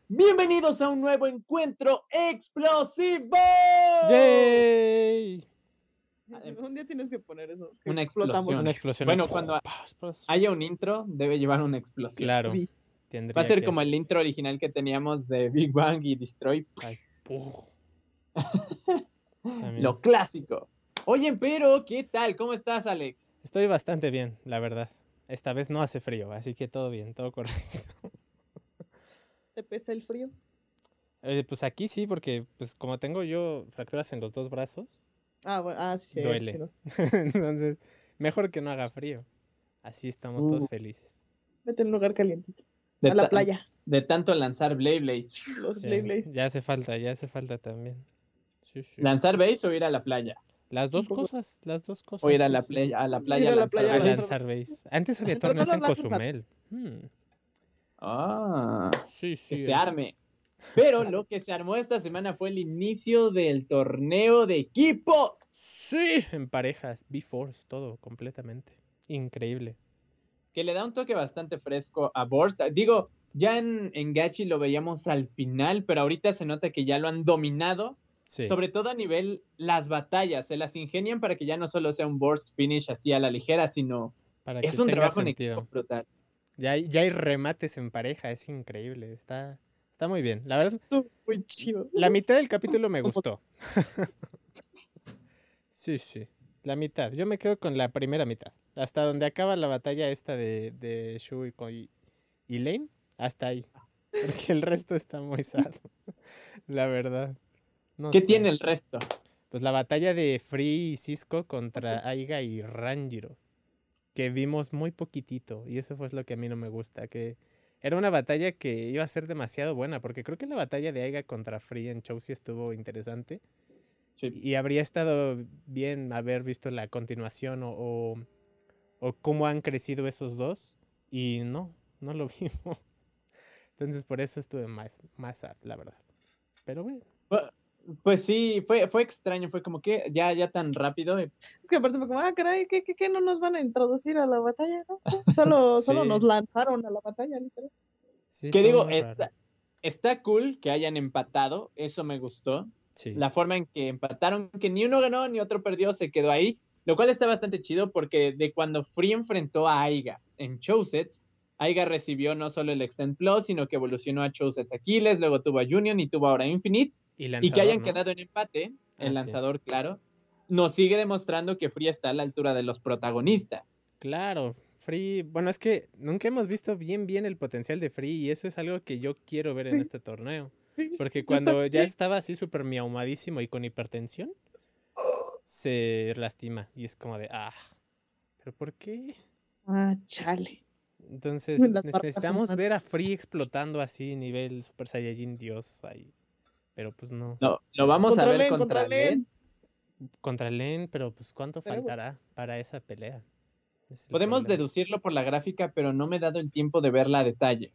Bienvenidos a un nuevo encuentro explosivo. ¡Yay! Un día tienes que poner eso. que Una explotamos. explosión. Una explosión. Bueno, cuando haya un intro, debe llevar una explosión. Claro. Vi. Tendría Va a ser que- como el intro original que teníamos de Big Bang y Destroy. Ay, También. Lo clásico. Oye, pero, ¿qué tal? ¿Cómo estás, Alex? Estoy bastante bien, la verdad. Esta vez no hace frío, así que todo bien, todo correcto. ¿Te pesa el frío? Pues aquí sí, porque pues como tengo yo fracturas en los dos brazos, Ah, bueno, sí. duele. sí, no. Entonces, mejor que no haga frío. Así estamos todos felices. Vete a un lugar caliente. De A la ta- playa. De tanto lanzar Blades. Los Sí, Beyblades. ya hace falta también. Sí, sí. ¿Lanzar base o ir a la playa? Las dos Un poco. cosas, las dos cosas. O ir a sí, la sí. playa, a la Ir playa a la lanzar playa A base. lanzar base. Antes había Pero no torneos las en lanzas a- Cozumel. Que Sí, sí. se arme. Pero lo que se armó esta semana fue el inicio del torneo de equipos. Sí, en parejas, B-Force, todo, completamente. Increíble. Que le da un toque bastante fresco a Burst. Digo, ya en Gachi lo veíamos al final, pero ahorita se nota que ya lo han dominado. Sí. Sobre todo a nivel las batallas. Se las ingenian para que ya no solo sea un Burst finish así a la ligera, sino Para es que un tenga trabajo en sentido. equipo brutal. Ya hay remates en pareja, es increíble. Está muy bien. La verdad, Estuvo muy chido. la mitad del capítulo me gustó. Sí. La mitad. Yo me quedo con la primera mitad. Hasta donde acaba la batalla esta de Shu y Lane. Hasta ahí. Porque el resto está muy sad. La verdad. No ¿Qué sé. tiene el resto? Pues la batalla de Free y Cisco contra Aiga y Ranjiro. Que vimos muy poquitito. Y eso fue lo que a mí no me gusta. Que era una batalla que iba a ser demasiado buena. Porque creo que la batalla de Aiga contra Free en Show sí estuvo interesante. Sí. Y habría estado bien haber visto la continuación o cómo han crecido esos dos. Y no lo vimos. Entonces por eso estuve más sad, la verdad. Pero bueno. Pues sí, fue extraño, fue como que ya tan rápido. Es que aparte fue como, caray, ¿qué no nos van a introducir a la batalla? ¿No? Solo Sí. nos lanzaron a la batalla, literal. Sí, Que está digo, muy raro. está cool que hayan empatado, eso me gustó. Sí. La forma en que empataron, que ni uno ganó ni otro perdió, se quedó ahí, lo cual está bastante chido porque de cuando Free enfrentó a Aiga en Chosets, Aiga recibió no solo el Extend Plus, sino que evolucionó a Chosets Aquiles, luego tuvo a Union y tuvo ahora Infinite, Y y lanzador, que hayan ¿no? quedado en empate, el Sí. lanzador, claro, nos sigue demostrando que Free está a la altura de los protagonistas. Claro, Free, bueno, es que nunca hemos visto bien el potencial de Free y eso es algo que yo quiero ver en este torneo. Porque cuando ya estaba así súper miaumadísimo y con hipertensión, se lastima y es como de, ¿pero por qué? Chale. Entonces Las marcas necesitamos son ver a Free explotando así nivel Super Saiyajin Dios ahí. Pero pues no. Lo vamos a ver Len, contra Len. Contra Len, pero pues ¿cuánto Pero faltará para esa pelea? Ese es el Podemos problema. deducirlo por la gráfica, pero no me he dado el tiempo de verla a detalle.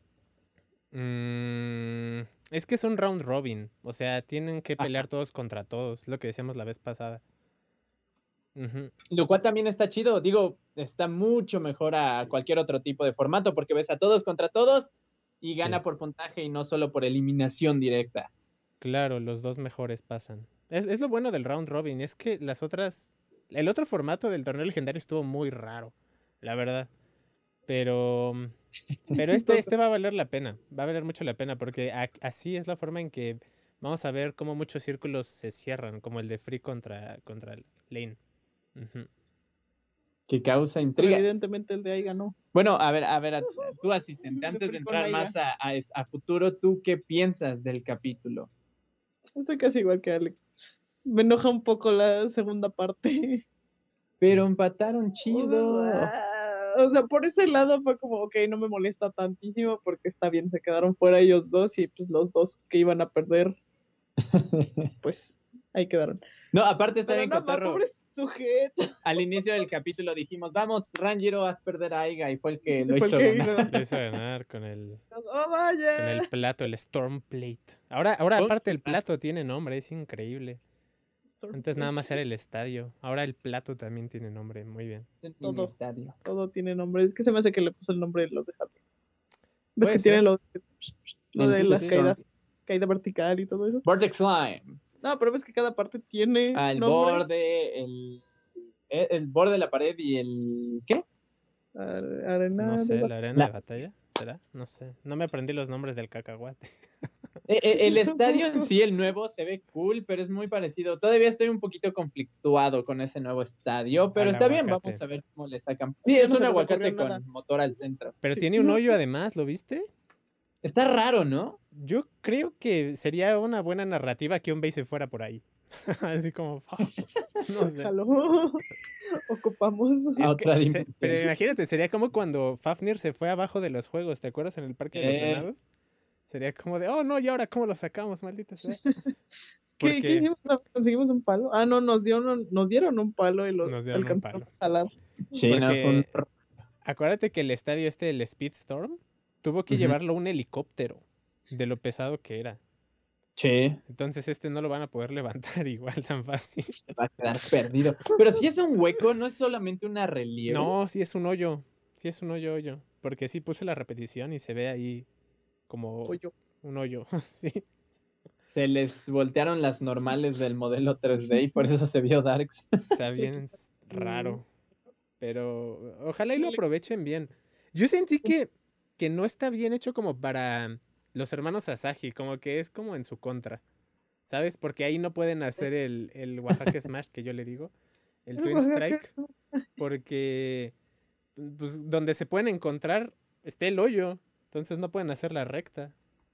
Es que es un round robin. O sea, tienen que pelear todos contra todos. Lo que decíamos la vez pasada. Ujú. Lo cual también está chido. Digo, está mucho mejor a cualquier otro tipo de formato porque ves a todos contra todos y gana Sí. por puntaje y no solo por eliminación directa. Claro, los dos mejores pasan. Es lo bueno del round robin. Es que las otras. El otro formato del torneo legendario estuvo muy raro. La verdad. Pero este va a valer la pena. Va a valer mucho la pena. Porque así es la forma en que vamos a ver cómo muchos círculos se cierran. Como el de Free contra Lane. Ujú. Que causa Pero intriga. evidentemente el de ahí ganó. Bueno, a ver, tú asistente, antes de Free con entrar Aiga. más a futuro, ¿tú qué piensas del capítulo? Estoy casi igual que Alex. Me enoja un poco la segunda parte. Pero empataron chido. O sea, por ese lado fue como, ok, no me molesta tantísimo porque está bien, se quedaron fuera ellos dos y pues los dos que iban a perder, pues ahí quedaron. No, aparte está Pero bien no, cotorro. pobre sujeto. Al inicio del capítulo dijimos, vamos, Ranjiro, haz perder a Aiga, y fue el que lo Fue el hizo que ganar. Lo hizo ganar con el ¡Oh, vaya! con el plato, el Storm Plate. Ahora aparte el plato tiene nombre, es increíble. Antes nada más era el estadio. Ahora el plato también tiene nombre, muy bien. Es un Todo. mini estadio. Todo tiene nombre. Es que se me hace que le puso el nombre de los de Hasbro. ¿Ves Puede que tiene ser. lo de Sí, las sí. caída vertical y todo eso? Vortex Slime. No, pero ves que cada parte tiene El nombre. borde, el borde de la pared y el... ¿Qué? Arena No sé, de la arena de La- batalla, ¿será? No sé. No me aprendí los nombres del cacahuate. El estadio en sí, el nuevo, se ve cool, pero es muy parecido. Todavía estoy un poquito conflictuado con ese nuevo estadio, pero Al está bien, aguacate. vamos a ver cómo le sacan. Sí, Ya es no un se les ocurrió aguacate nada. con motor al centro. Pero Sí. tiene un hoyo además, ¿lo viste? Está raro, ¿no? Yo creo que sería una buena narrativa que un Bey se fuera por ahí. Así como, no sé. Jalo. Ocupamos. A otra dimensión. Pero imagínate, sería como cuando Fafnir se fue abajo de los juegos, ¿te acuerdas? En el Parque de los Venados. Sería como de, oh no, ¿y ahora cómo lo sacamos, maldita sea? ¿Qué Porque hicimos? ¿Conseguimos un palo? Ah, no, nos dieron un palo y lo Nos dieron un alcanzamos palo. a jalar. Sí, no, fue un... Porque acuérdate que el estadio el Speedstorm, tuvo que Ujú. llevarlo un helicóptero de lo pesado que era. Sí, Entonces no lo van a poder levantar igual tan fácil. se va a quedar perdido. Pero si es un hueco, no es solamente una relieve. No, sí es un hoyo. Sí es un hoyo. Porque sí puse la repetición y se ve ahí como Pollo. un hoyo. Sí. Se les voltearon las normales del modelo 3D y por eso se vio Darks. Está bien raro. Pero ojalá y lo aprovechen bien. Yo sentí que no está bien hecho como para los hermanos Asahi, como que es como en su contra. ¿Sabes? Porque ahí no pueden hacer el Oaxaca Smash que yo le digo, el Twin Strike, porque pues, donde se pueden encontrar está el hoyo, entonces no pueden hacer la recta.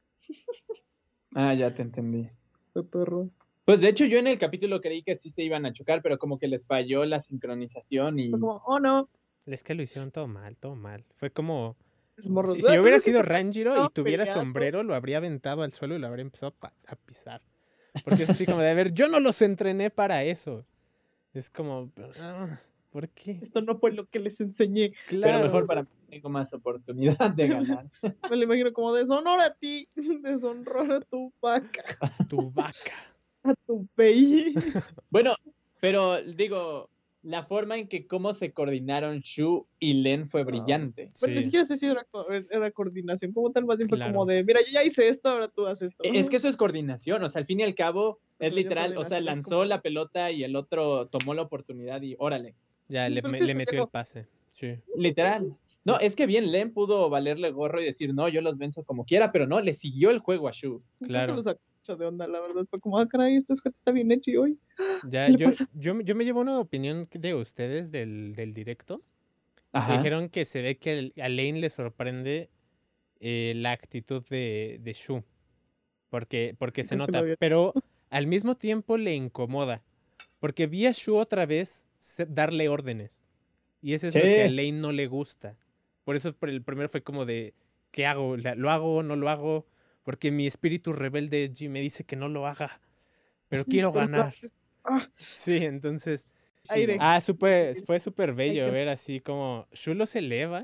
Ah, ya te entendí. Qué perro. Pues de hecho yo en el capítulo creí que sí se iban a chocar, pero como que les falló la sincronización y... Fue como, oh no, Es que lo hicieron todo mal, todo mal. Fue como... es morro. Si hubiera Es que sido se Ranjiro y estaba tuviera peleando. sombrero, lo habría aventado al suelo y lo habría empezado a pisar. Porque es así como de, a ver, yo no los entrené para eso. Es como, ¿por qué? Esto no fue lo que les enseñé. Pero Claro, mejor para mí tengo más oportunidad de ganar. Me lo imagino como deshonor a ti, deshonor a tu vaca, tu vaca. a tu pey. Bueno, pero digo, la forma en que cómo se coordinaron Shu y Len fue brillante. Pero ni Sí, siquiera sé si era coordinación como tal, más bien fue Claro. como de, mira, yo ya hice esto, ahora tú haces esto. Es que eso es coordinación, o sea, al fin y al cabo es Eso ya literal, o sea, coordinación es lanzó como- la pelota y el otro tomó la oportunidad y órale, ya le, Pero sí, le se metió llegó. el pase. Sí, literal. No, es que bien Len pudo valerle gorro y decir, no, yo los venzo como quiera, pero no, le siguió el juego a Shu. Creo claro. que lo sacó mucho de onda, la verdad. Fue como, ah, caray, este sujeto está bien hecho y hoy. Ya, ¿Qué le yo, pasa? yo, yo me llevo una opinión de ustedes del directo. Que Ajá. dijeron que se ve que a Lane le sorprende la actitud de Shu. Porque se Creo que nota. lo había- Pero al mismo tiempo le incomoda. Porque vi a Shu otra vez darle órdenes. Y eso es lo que a Sí. Lane no le gusta. Por eso el primero fue como de, ¿qué hago? ¿Lo hago? ¿No lo hago? Porque mi espíritu rebelde me dice que no lo haga. Pero quiero Pero ganar. ah, Sí, entonces... aire. fue súper bello que- ver así como Shu los eleva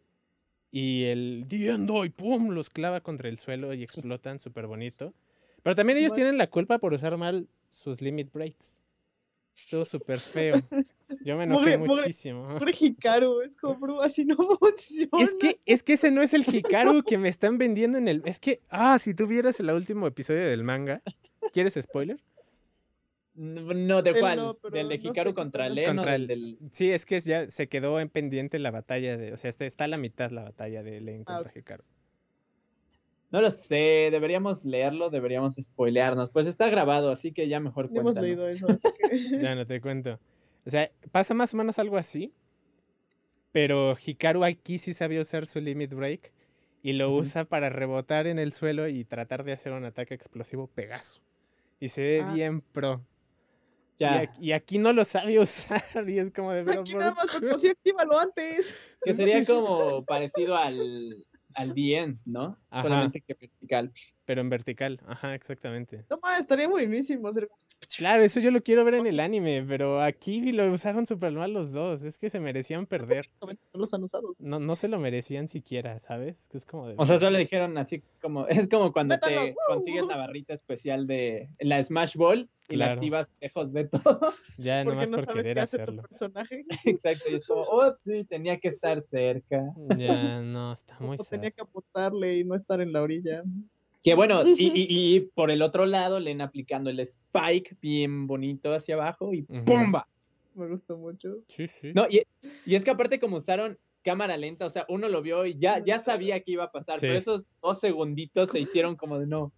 y el diendo y pum los clava contra el suelo y explotan súper bonito. Pero también ellos tienen la culpa por usar mal sus limit breaks. Estuvo súper feo. Yo me enojé muchísimo. Pobre Hikaru, es como, bro, así no funciona. Es que ese no es el Hikaru que me están vendiendo en el... Es que, si tú vieras el último episodio del manga, ¿quieres spoiler? No, ¿de Él cuál? no, pero ¿Del de no sé Hikaru qué contra tal. Len o Contra del el- del... Sí, es que ya se quedó en pendiente la batalla de... O sea, está a la mitad la batalla de Len contra Hikaru. No lo sé, deberíamos leerlo, deberíamos spoilearnos. Pues está grabado, así que ya mejor No hemos cuéntanos. leído eso, así que... Ya no te cuento. O sea, pasa más o menos algo así. Pero Hikaru aquí sí sabía usar su limit break. Y lo Ujú. usa para rebotar en el suelo y tratar de hacer un ataque explosivo Pegaso. Y se ve bien pro. Ya, Y aquí no lo sabe usar. Y es como de... Pero Aquí ¿por nada más, qué? pero sí, actívalo antes. que sería como parecido al The End, ¿no? Ajá. Solamente que vertical. pero en vertical. Ajá, exactamente. No más, estaría buenísimo hacer como- Claro, eso yo lo quiero ver en el anime, pero aquí lo usaron súper mal los dos. Es que se merecían perder. No los han usado. No se lo merecían siquiera, ¿sabes? Que es como de... O sea, solo dijeron así como, es como cuando Métanlos, te consigues la barrita especial de la Smash Ball y la Claro. activas lejos de todos. Ya Porque nomás no por sabes querer qué hace tu hacerlo. personaje. Exacto, y es como, ups, sí, tenía que estar cerca. Ya, no, está muy O sad. tenía que apuntarle y no estar en la orilla. Que bueno, y por el otro lado, Len aplicando el spike bien bonito hacia abajo y Ujú. ¡pumba! Me gustó mucho. Sí, sí. No, y es que aparte como usaron cámara lenta, o sea, uno lo vio y ya sabía que iba a pasar, Sí. pero esos 2 segunditos se hicieron como de no.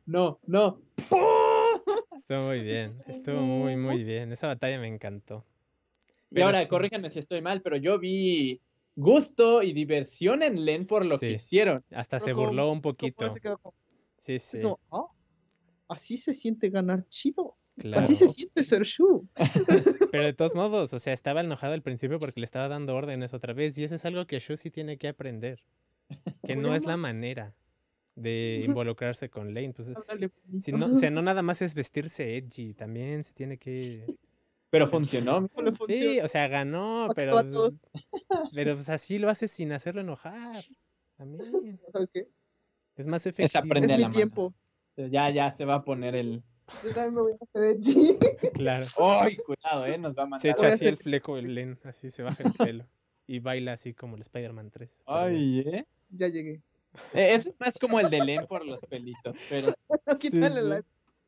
Estuvo muy bien. Estuvo muy, muy bien. Esa batalla me encantó. Y Pero ahora, sí. corríjanme si estoy mal, pero yo vi gusto y diversión en Len por lo que Sí. hicieron. Hasta Pero se como- burló un como poquito. se quedó como- Sí, así sí. como, "Ah, así se siente ganar chido. Claro. Así se siente ser Shu. Pero de todos modos, o sea, estaba enojado al principio porque le estaba dando órdenes otra vez. Y eso es algo que Shu sí tiene que aprender. Que no es la manera de involucrarse con Lane. Pues, Háblale bonito. si no, o sea, no nada más es vestirse edgy. También se tiene que... Pero Sí. funcionó. No le Sí, funciona. o sea, ganó, Pactó pero a todos. pues así lo haces sin hacerlo enojar. También. ¿Sabes qué? Es más Es efectivo. aprende Es a mi la mano. tiempo. Ya se va a poner el... Yo también me voy a hacer edgy. Claro. ¡Ay, cuidado, nos va a Se mandar! echa Voy a así el hacer- fleco el Len, así se baja el pelo. Y baila así como el Spider-Man 3. súper bien. Ay, Ya llegué. Eso es más como el de Len por los pelitos, pero... Sí, Quítale sí. la.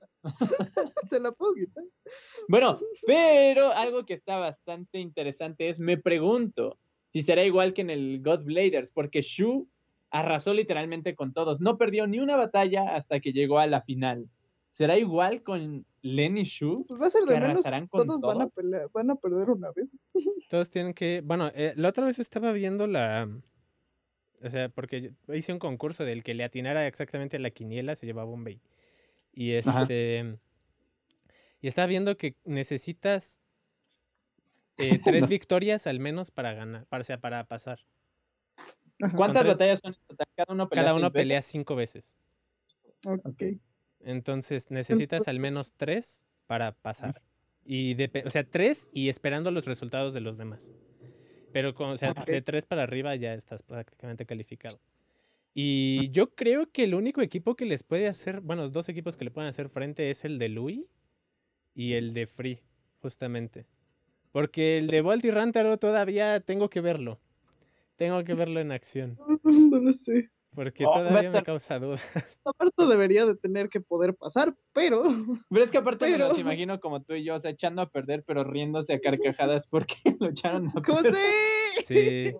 Se la puedo quitar. Bueno, pero algo que está bastante interesante es, me pregunto, si será igual que en el God Bladers, porque Shu arrasó literalmente con todos. No perdió ni una batalla hasta que llegó a la final. ¿Será igual con Len y Shu? Pues va a ser ¿Que de menos. arrasarán con Todos van a todos? pelear, van a perder una vez. Todos tienen que. Bueno, la otra vez estaba viendo la. O sea, porque hice un concurso del que le atinara exactamente a la quiniela, se llevaba un Bay. Y Ajá. Y estaba viendo que necesitas 3 Los- victorias al menos para ganar, para pasar. Ajá. ¿Cuántas Con tres- batallas son en total? Cada uno pelea Cada 6 uno veces. pelea 5 veces. Ok. Entonces necesitas al menos 3 para pasar. O sea, 3 y esperando los resultados de los demás. Pero o sea, Ok. de 3 para arriba ya estás prácticamente calificado. Y yo creo que el único equipo que les puede hacer, bueno, 2 equipos que le pueden hacer frente es el de Louis y el de Free, justamente. Porque el de Bolt y Rantaro todavía tengo que verlo. Tengo que verlo en acción. No lo sé. Porque Oh, todavía me Better. causa dudas. Aparte debería de tener que poder pasar, pero Pero es que aparte me Pero- los imagino como tú y yo, o sea, echando a perder, pero riéndose a carcajadas porque lo echaron a ¿cómo perder. sé? Sí.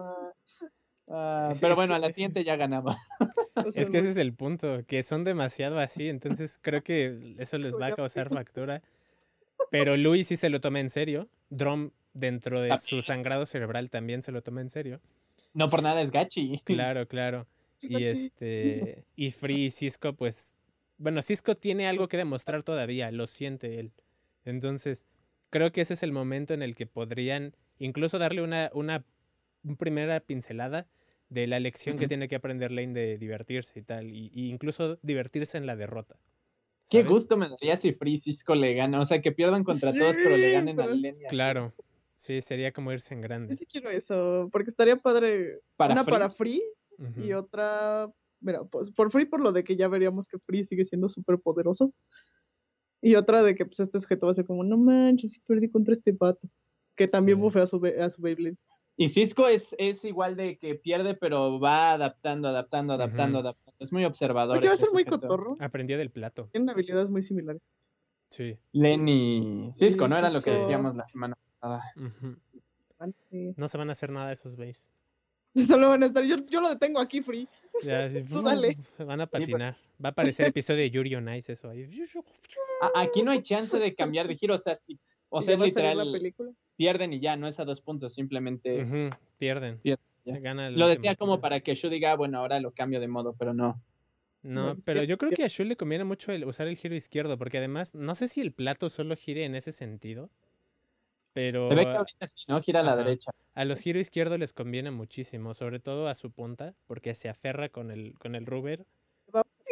Pero Es bueno, que a la ese siguiente es- ya ganamos. O sea, Es que ese es el punto, que son demasiado así, entonces creo que eso les va a Ya causar factura. Pero Louis sí se lo toma en serio. Drom, dentro de su sangrado cerebral, también se lo toma en serio. No por nada es gachi. Claro, claro. Y y Free y Cisco, pues. Bueno, Cisco tiene algo que demostrar todavía, lo siente él. Entonces, creo que ese es el momento en el que podrían incluso darle una primera pincelada de la lección que Ujú. tiene que aprender Lane de divertirse y tal. Y incluso divertirse en la derrota. Qué ¿sabes? gusto me daría si Free y Cisco le ganan. O sea, que pierdan contra todos, pero le Sí, ganen pero- a Len y a Shu. Claro. Sí, sería como irse en Yo grande. sí quiero eso, porque estaría padre. ¿Para Una Free? para Free Ujú. y otra. Mira, pues por Free, por lo de que ya veríamos que Free sigue siendo súper poderoso. Y otra de que pues este sujeto va a ser como, no manches, sí perdí contra este pato. Que también Sí. bufea a su Beyblade. Y Cisco es igual de que pierde, pero va adaptando. Ujú. Es muy observador. Porque va a ese ser muy sujeto. cotorro. Aprendió del plato. Tienen habilidades muy similares. Sí. Len y Cisco, ¿no? Era lo que Cisco. decíamos la semana pasada. Ujú. Sí. No se van a hacer nada esos bays. Solo van a estar. Yo lo detengo aquí, Free. Ya, así, Tú dale. se van a patinar. Va a aparecer episodio de Yuri on Ice eso ahí. Aquí no hay chance de cambiar de giro. O sea, Y es ya va a salir la literal, película. pierden y ya, no es a 2 puntos, simplemente Ujú, pierden. pierden. Ya. Gana el Lo último decía que como queda. para que yo diga, bueno, ahora lo cambio de modo, pero no. No, pues, pero pierde, yo creo que a Shu le conviene mucho usar el giro izquierdo, porque además, no sé si el plato solo gire en ese sentido, pero Se ve que ahorita sí, ¿no? Gira a la Ajá. derecha. a los giro izquierdo les conviene muchísimo, sobre todo a su punta, porque se aferra con el rubber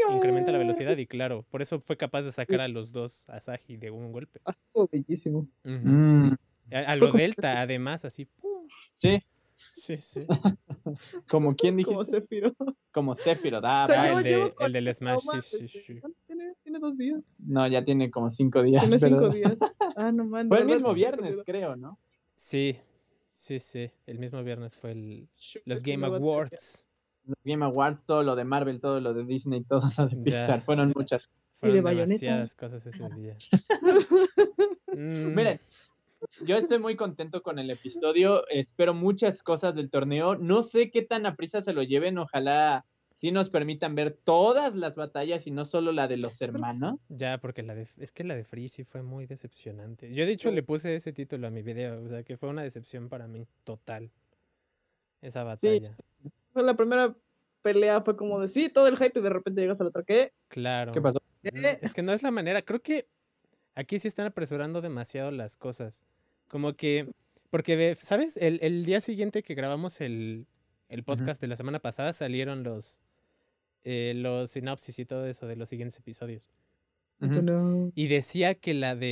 incrementa la velocidad y claro, por eso fue capaz de sacar a los dos Asahi de un golpe. Estuvo bellísimo. Ujú. Mm, A lo Delta, además, así. ¡Pum! sí, Sí, sí. como quien Como dijiste, Sephiroth. como Sephiroth. O sea, Ah, llevo con el del ese Smash, trauma sí, desde- sí. ¿cuánto tiene 2 días. No, ya tiene como 5 días. Tiene 5 pero- días. Ah, no man. Fue el de verdad, mismo sí, viernes, olvidó. creo, ¿no? Sí, sí. El mismo viernes fue los Sí, Game me va a Awards. Los Game Awards, todo lo de Marvel, todo lo de Disney, todo lo de Ya. Pixar. Fueron muchas cosas. Fueron Bayonetta. demasiadas cosas ese día. Miren, yo estoy muy contento con el episodio. Espero muchas cosas del torneo. No sé qué tan a prisa se lo lleven. Ojalá sí nos permitan ver todas las batallas y no solo la de los hermanos. Ya, porque es que la de Free sí fue muy decepcionante. Yo de hecho le puse ese título a mi video, o sea que fue una decepción para mí, total. Esa batalla. Fue la primera pelea, fue como de sí, todo el hype y de repente llegas a la otra. ¿Qué? Claro. ¿Qué pasó? Es que no es la manera. Creo que aquí sí están apresurando demasiado las cosas. Como que. Porque, ¿sabes? El día siguiente que grabamos el podcast de la semana pasada salieron los sinopsis y todo eso de los siguientes episodios. Ujú. No. Y decía que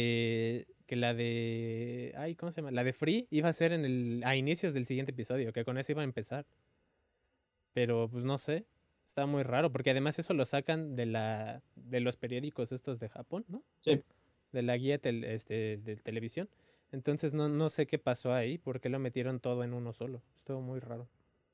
ay, ¿cómo se llama? La de Free iba a ser a inicios del siguiente episodio, que con eso iba a empezar. Pero pues no sé. Está muy raro, porque además eso lo sacan de los periódicos estos de Japón, ¿no? Sí. De la guía de televisión. Entonces no sé qué pasó ahí, por qué lo metieron todo en uno solo. Estuvo muy raro.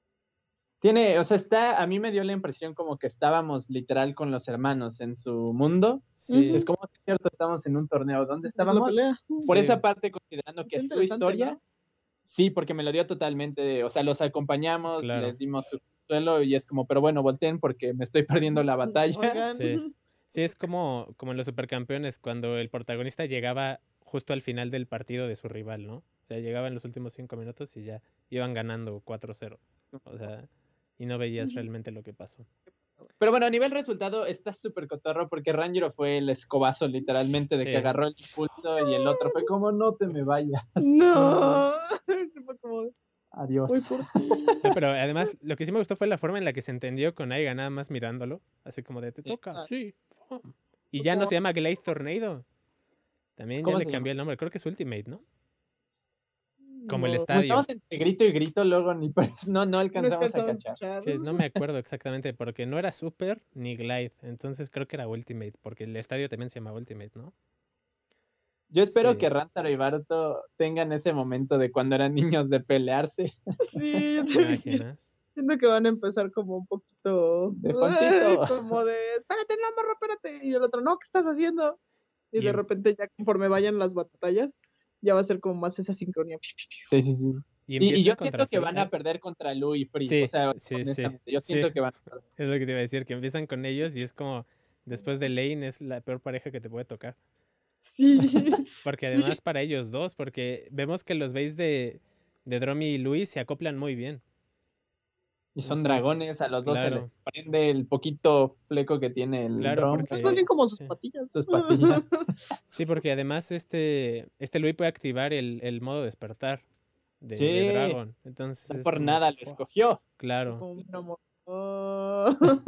O sea, a mí me dio la impresión como que estábamos literal con los hermanos en su mundo. Sí. Es como si es cierto, estamos en un torneo. ¿Dónde La estábamos? pelea. Por Sí. esa parte, considerando que Está es su interesante, historia, ¿no? sí, porque me lo dio totalmente. O sea, los acompañamos, Claro. les dimos su suelo y es como, pero bueno, volteen porque me estoy perdiendo la batalla. Oigan. Sí. Sí, es como en los supercampeones, cuando el protagonista llegaba justo al final del partido de su rival, ¿no? O sea, llegaba en los últimos 5 minutos y ya iban ganando 4-0. O sea, y no veías realmente lo que pasó. Pero bueno, a nivel resultado está súper cotorro porque Ranjiro fue el escobazo literalmente de Sí. que agarró el impulso y el otro fue como, no te me vayas. No. Este fue como, Adiós. voy por ti. Pero además, lo que sí me gustó fue la forma en la que se entendió con Aiga, nada más mirándolo. Así como de, te toca, Ah. sí. ¡fum! Y ya no se llama Glade Tornado. También ya ¿Cómo le se cambié llama? el nombre. Creo que es Ultimate, ¿no? Como el No, estadio. Estamos entre grito y grito, luego ni pues, no alcanzamos a cachar. Es que no me acuerdo exactamente, porque no era Super ni Glide. Entonces creo que era Ultimate, porque el estadio también se llama Ultimate, ¿no? Yo espero Sí. que Rantaro y Baruto tengan ese momento de cuando eran niños de pelearse. Sí, yo ¿Te también imaginas? siento que van a empezar como un poquito De Ponchito. como de espérate, no, morro, espérate. Y el otro, no, ¿qué estás haciendo? Y Y de en- repente ya conforme vayan las batallas, ya va a ser como más esa sincronía. Sí, sí, sí. Y Y empiezan yo contra siento que Free. van a perder contra Lu y Free. Sí, O sea, sí. honestamente, yo Sí. siento que van a perder. Es lo que te iba a decir, que empiezan con ellos y es como, después de Lane es la peor pareja que te puede tocar. Sí. Porque además para ellos dos, porque vemos que los veis de Dromi y Luis se acoplan muy bien. Y son Entonces, dragones, a los dos claro. se les prende el poquito fleco que tiene el Claro, dron. porque- Es más bien como sus sí. patillas. Sus patillas. Sí, porque además este Luis puede activar el modo despertar de Sí. Dragon. Entonces No es por como, nada lo ¡fua! escogió. Claro. Como un amor. Oh.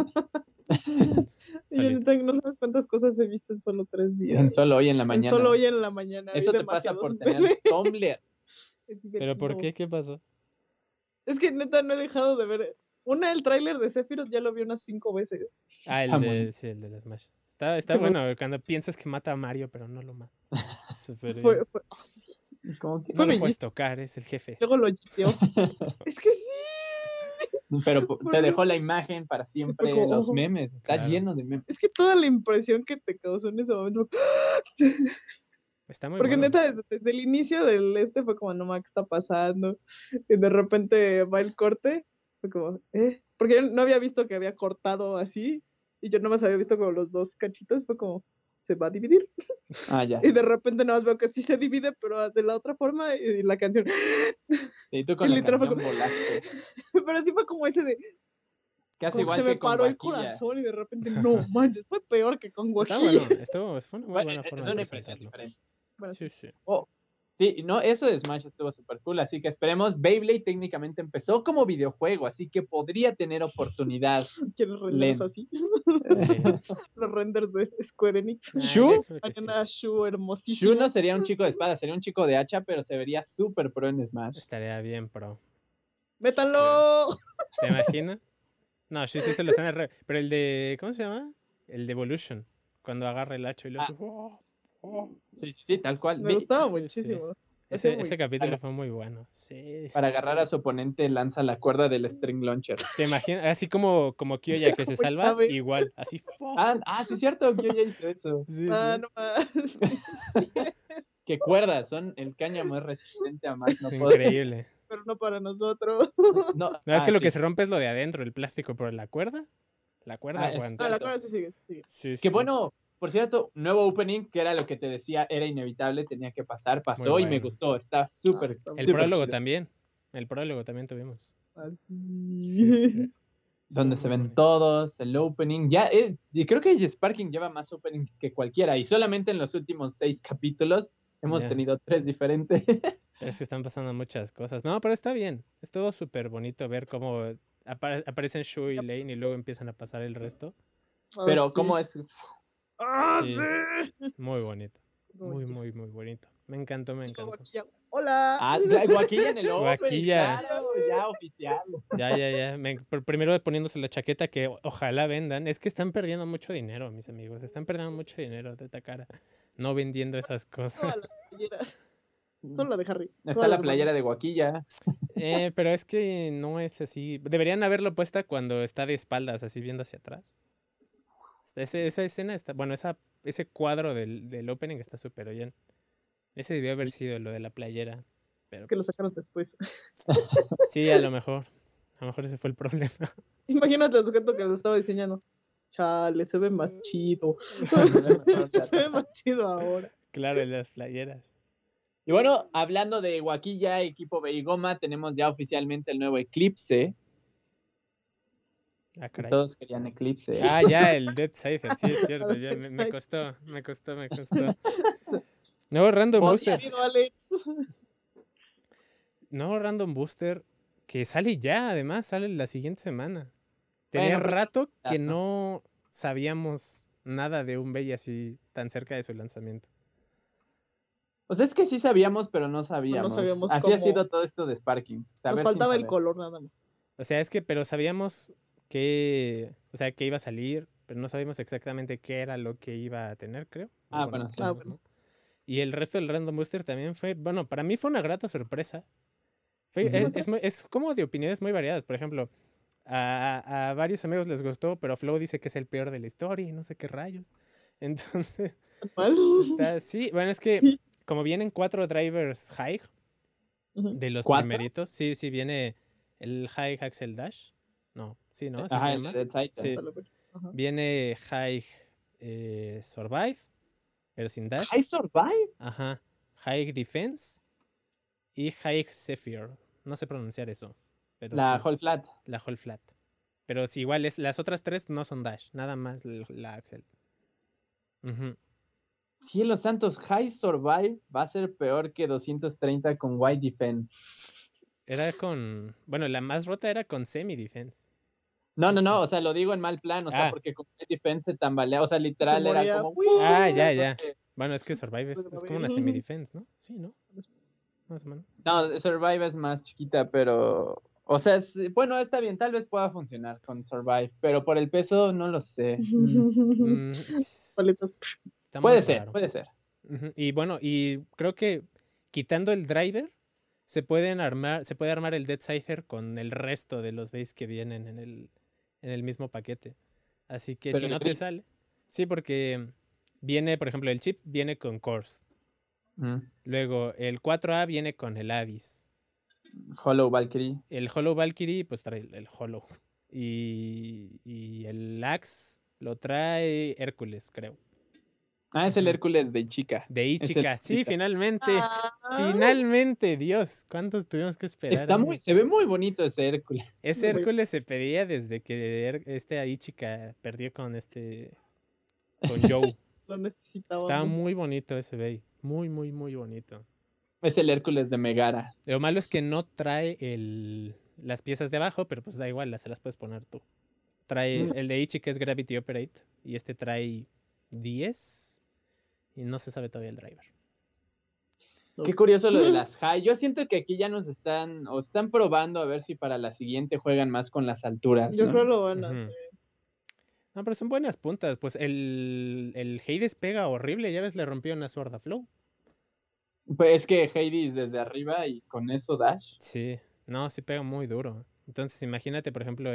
Y yo Solito. neta, no sabes cuántas cosas he visto en solo 3 días. En solo hoy en la En mañana. solo hoy en la mañana. Eso vi te pasa por demasiados tener memes. Tumblr. Es ¿Pero por divertido. qué? ¿Qué pasó? Es que neta no he dejado de ver. El tráiler de Sephiroth ya lo vi unas 5 veces. Ah, Está bueno. sí, el de la Smash. Está Qué bueno cuando piensas que mata a Mario, pero no lo mata. Súper bien. Sí. Como que- No lo puedes bellísimo. tocar, es el jefe. Luego lo chiteó. Es que sí. Pero te Porque- dejó la imagen para siempre, Fue como, los ojo. memes. Está Claro. lleno de memes. Es que toda la impresión que te causó en ese momento. Está muy Porque bueno. neta, desde el inicio del fue como, no mames, ¿qué está pasando? Y de repente va el corte. Fue como, Porque yo no había visto que había cortado así. Y yo nomás había visto como los dos cachitos. Fue como, ¿se va a dividir? Ah, ya. Y de repente nomás veo que sí se divide, pero de la otra forma. Y la canción. Sí, tú con Sí, la literal fue canción como- volaste. Pero sí fue como ese de. Casi Como que igual se me que con paró el Guaquilla. corazón y de repente, no manches, fue peor que con Está Guajilla. bueno. Fue una muy Bueno, buena es forma una de impresión presentarlo. diferente. Bueno, Sí, sí. Sí, no, eso de Smash estuvo súper cool, así que esperemos. Beyblade técnicamente empezó como videojuego, así que podría tener oportunidad. ¿Quieres renders Lento. así? Eh, Los renders de Square Enix. yo creo que Harían sí. a Shu Shu hermosísimo. no sería un chico de espada, sería un chico de hacha, pero se vería súper pro en Smash. Estaría bien, pro. ¡Métanlo! ¿Te imaginas? No, sí se lo hacen al pero el de, ¿cómo se llama? El de Evolution. Cuando agarra el hacha y lo hace. Sí, tal cual. Me gustaba Sí, muchísimo. Ese capítulo fue muy bueno. Sí. Para agarrar a su oponente lanza la cuerda del string launcher. ¿Te imaginas? Así como Kyoya que se Muy salva, sabe. igual. Así. Sí, cierto, yo ya hice eso. Sí, Ah, sí. no más. ¿Qué cuerdas? Son el cáñamo es resistente a más. No Es puedo. increíble. Pero no para nosotros. No, No, es que lo sí. que se rompe es lo de adentro, el plástico, pero la cuerda Eso aguanta. Ah, la cara sí sigue. Sí, Que sí. bueno, por cierto, nuevo opening, que era lo que te decía, era inevitable, tenía que pasar, pasó Muy y me bueno. gustó, está súper, está El súper prólogo chido. también. El prólogo también tuvimos. Así. Sí. Donde Muy se ven bonito. todos, el opening, y creo que Sparking lleva más opening que cualquiera, y solamente en los últimos 6 capítulos hemos Ya. tenido 3 diferentes. Pero es que están pasando muchas cosas. No, pero está bien. Estuvo súper bonito ver cómo aparecen Shu y Lane y luego empiezan a pasar el resto. Pero sí. cómo es, ¡Ah, Sí. sí! Muy bonito. Muy, Yes. muy, muy bonito. Me encantó. ¡Hola! Guaquilla en el opening, Guaquilla. claro, ya oficial. Ya. Primero poniéndose la chaqueta que ojalá vendan. Es que están perdiendo mucho dinero, mis amigos. Están perdiendo mucho dinero de Takara. No vendiendo esas Todas cosas. las playeras. Solo la de Harry. Está Todas la las playera de Guaquilla. Pero es que no es así. Deberían haberlo puesta cuando está de espaldas, así viendo hacia atrás. Esa escena está. Bueno, ese cuadro del opening está súper bien. Ese debió haber sido lo de la playera. Pero que lo pues, sacaron después. sí, a lo mejor. A lo mejor ese fue el problema. Imagínate el sujeto que lo estaba diseñando. Chale, se ve más chido. Se ve más chido ahora. Claro, en las playeras. Y bueno, hablando de Guaquilla, equipo Beigoma, tenemos ya oficialmente el nuevo Eclipse. Ah, caray. Todos querían Eclipse. Ah, ya, el Dead Scyther, sí, es cierto. Ya me costó. Nuevo Random Booster. Chido, Alex. Nuevo Random Booster que sale ya, además, sale la siguiente semana. Tenía Bueno, rato que ¿no? no sabíamos nada de un Bey así tan cerca de su lanzamiento. Pues es que sí sabíamos, pero no sabíamos. sabíamos Así cómo. ha sido todo esto de Sparking. Nos faltaba el color nada más. O sea, pero sabíamos que iba a salir, pero no sabíamos exactamente qué era lo que iba a tener, creo. Bueno, sí. ¿no? Y el resto del Random Booster también fue, bueno, para mí fue una grata sorpresa. Es como de opiniones muy variadas. Por ejemplo, a varios amigos les gustó, pero Flow dice que es el peor de la historia y no sé qué rayos. Entonces, sí, bueno, es que como vienen 4 drivers high de los ¿4? primeritos, sí, viene el High Axel Dash. No, sí, ¿no? Así Ajá, se el llama. Dead Scyther. Sí. Viene High Survive, pero sin Dash. ¿High Survive? Ajá. High Defense y High Zephyr. No sé pronunciar eso. Pero La sí, Whole Flat. la Whole Flat. Pero sí, igual las otras 3 no son Dash, nada más la Axel. Cielos santos, High Survive va a ser peor que 230 con White Defense. Era con. Bueno, la más rota era con Semi Defense. No, Sí. o sea, lo digo en mal plan, o sea, porque con White Defense se tambalea, o sea, literal Se era moría. como. Ya. Bueno, es que Survive es como una Semi Defense, ¿no? Sí, ¿no? Más o menos. No, Survive es más chiquita, pero. O sea, bueno, está bien, tal vez pueda funcionar con Survive, pero por el peso no lo sé. Puede ser. Y bueno, y creo que quitando el driver, se puede armar el Dead Scyther con el resto de los bays que vienen en el mismo paquete. Así que Pero si no te sale. Sí, porque viene, por ejemplo, el chip viene con Cores. Luego el 4A viene con el Abyss. Hollow Valkyrie. El Hollow Valkyrie, pues trae el Hollow. Y el Axe lo trae Hércules, creo. Es el Hércules de Ichika. De Ichika, sí, finalmente. Finalmente, Dios, ¿cuántos tuvimos que esperar? Se ve muy bonito ese Hércules. Ese Hércules se pedía desde que Ichika perdió con Joe. Lo necesitaba. Estaba muy bonito ese Bey. Muy, muy, muy bonito. Es el Hércules de Megara. Lo malo es que no trae las piezas de abajo, pero pues da igual, se las puedes poner tú. Trae el de Ichi, que es Gravity Operate, y este trae 10 y no se sabe todavía el driver. Qué curioso lo de las high. Yo siento que aquí ya nos están probando a ver si para la siguiente juegan más con las alturas, Yo ¿no? creo lo van a hacer. No, pero son buenas puntas. Pues el Hades pega horrible. Ya ves, le rompió una Sword of Flow. Pues es que Hades desde arriba y con eso dash. Sí, no, sí pega muy duro. Entonces imagínate, por ejemplo,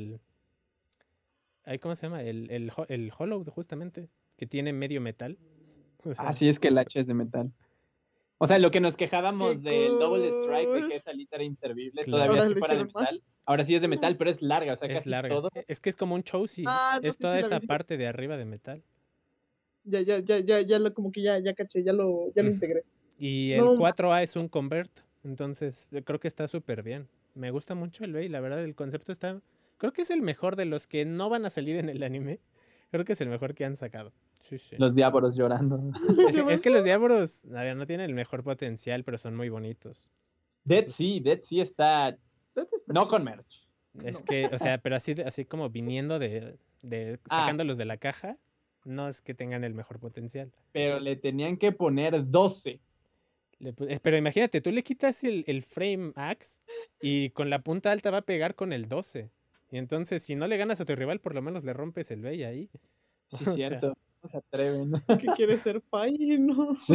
¿cómo se llama? El Hollow, justamente, que tiene medio metal. Así es que el hacha es de metal. O sea, lo que nos quejábamos Qué del Double Strike, de cool. que esa alita era inservible, Claro. todavía Ahora si lo fuera de hicieron metal. más. Ahora sí es de metal, pero es larga, o sea, Es casi larga. todo. Es que es como un Chosy. Ah, no, Es sí, toda sí, la esa vi, sí. parte de arriba de metal. Como que ya caché, ya lo integré. Y No, el 4A es un convert. Entonces, creo que está súper bien. Me gusta mucho el Bey, la verdad, el concepto está. Creo que es el mejor de los que no van a salir en el anime. Creo que es el mejor que han sacado. Sí, sí. Los diablos llorando. Es que los diablos, a ver, no tienen el mejor potencial, pero son muy bonitos. Dead Eso sí. Sea está. No con merch. Es que, o sea, pero así como viniendo de sacándolos de la caja, no es que tengan el mejor potencial. Pero le tenían que poner 12. Pero imagínate, tú le quitas el frame axe y con la punta alta va a pegar con el 12. Y entonces, si no le ganas a tu rival, por lo menos le rompes el Bey ahí. Sí, O es cierto. No se atreven. ¿Qué quiere ser Pai? No. Sí.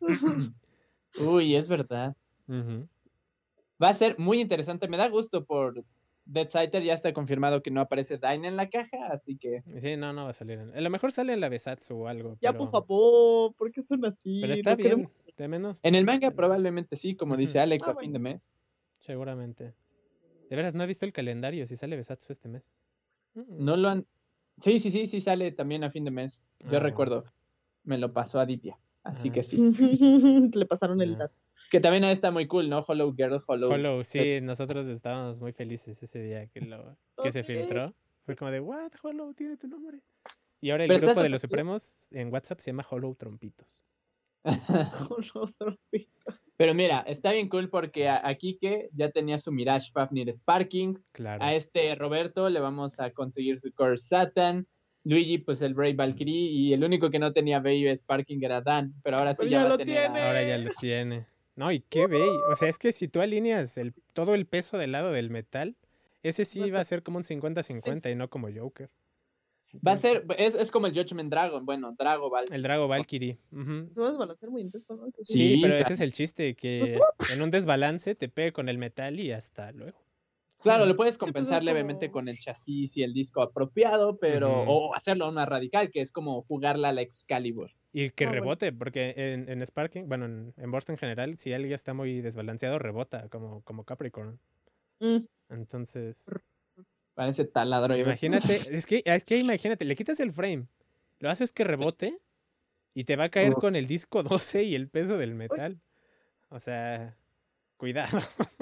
Uy, es verdad. Ujú. Va a ser muy interesante. Me da gusto por Dead Sider. Ya está confirmado que no aparece Dyne en la caja, así que. Sí, no va a salir. A lo mejor sale en la Besatsu o algo. Ya, pero, por favor, ¿por qué son así? pero está No bien. queremos- De menos. En el manga probablemente sí, como dice Ujú. Alex, Ah, a fin bueno. de mes. Seguramente. De veras, no he visto el calendario si sale Besatsu este mes. No lo han. Sí sale también a fin de mes. Yo bueno. recuerdo. Me lo pasó Aditya. Así que Ah. sí. Le pasaron el Ah. dato. Que también está muy cool, ¿no? Hollow Girl, Hollow, sí, nosotros estábamos muy felices ese día que se Ok. filtró. Fue como de, what, Hollow tiene tu nombre. Y ahora el Pero está grupo de súper los chido. Supremos en WhatsApp se llama Hollow Trompitos. Sí, sí. Pero mira, Sí. está bien cool porque a Kike ya tenía su Mirage Fafnir Sparking. Claro. A este Roberto le vamos a conseguir su Curse Satan. Luigi, pues el Brave Valkyrie. Y el único que no tenía Baby Sparking era Dan. Pero ahora sí Pero ya ya va a lo tener. tiene. Ahora ya lo tiene. No, y qué bello. O sea, es que si tú alineas todo el peso del lado del metal, ese sí va a ser como un 50-50 y no como Joker. Va a ser. Entonces, Es como el Judgment Dragon. Bueno, Drago Valkyrie. el Drago Valkyrie. Ujú. Se va a desbalancear muy intenso, ¿no? Sí, Sí, pero claro. ese es el chiste, que en un desbalance te pegue con el metal y hasta luego. Claro, lo puedes pues, compensar es levemente como- con el chasis y el disco apropiado, pero. Ujú. O hacerlo una radical, que es como jugarla a la Excalibur. Y que Ah, bueno. rebote, porque en Sparking, bueno, en Burst en general, si alguien está muy desbalanceado, rebota, como Capricorn. Mm, Entonces, Parece taladro. imagínate, es que imagínate, le quitas el frame, lo haces que rebote y te va a caer con el disco 12 y el peso del metal. O sea, cuidado,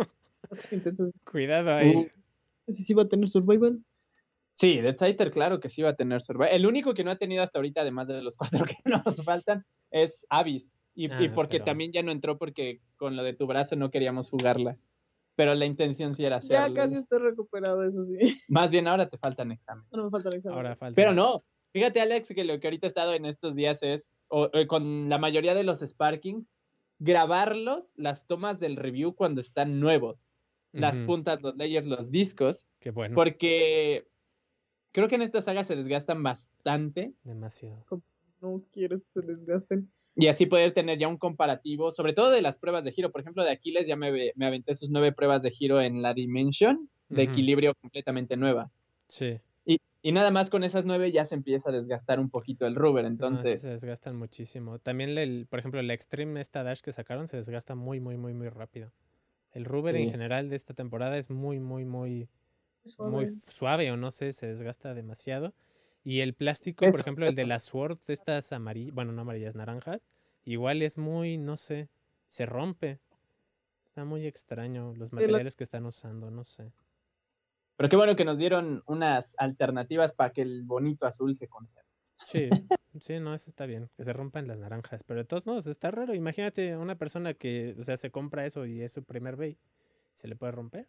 intenso. cuidado ahí. Ese sí va a tener survival. Sí, Dead Sider, claro que sí va a tener survival. El único que no ha tenido hasta ahorita, además de los 4 que nos faltan, es Abyss. Y porque Pero también ya no entró porque con lo de tu brazo no queríamos jugarla. Pero la intención sí era Ya hacerlo. casi estoy recuperado, eso sí. Más bien ahora te faltan exámenes. No me falta el examen. ahora falta. Pero no, fíjate Alex, que lo que ahorita he estado en estos días es, con la mayoría de los Sparking, grabarlos, las tomas del review cuando están nuevos. Las Ujú, puntas, los layers, los discos. qué bueno, Porque creo que en esta saga se desgastan bastante. demasiado. No quiero que se desgasten. Y así poder tener ya un comparativo, sobre todo de las pruebas de giro. Por ejemplo, de Aquiles ya me aventé sus 9 pruebas de giro en la Dimension, de Ujú. equilibrio completamente nueva. Sí. Y nada más con esas 9 ya se empieza a desgastar un poquito el rubber. No, sí Entonces, se desgastan muchísimo. También, por ejemplo, la Extreme, esta Dash que sacaron, se desgasta muy, muy, muy, muy rápido. El rubber en sí. general de esta temporada es muy, muy, muy, muy suave o no sé, se desgasta demasiado. Y el plástico, por Eso, ejemplo, el de eso. las Swords, estas amarillas, bueno, no amarillas, naranjas, igual es muy, no sé, se rompe. Está muy extraño los materiales que están usando, no sé. Pero qué bueno que nos dieron unas alternativas para que el bonito azul se conserve. Sí, sí, no, eso está bien, que se rompan las naranjas, pero de todos modos está raro. Imagínate una persona que, o sea, se compra eso y es su primer Bey, ¿se le puede romper?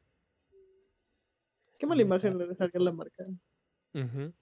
Qué Está mala muy sad. imagen le dejaría la marca. Ujú,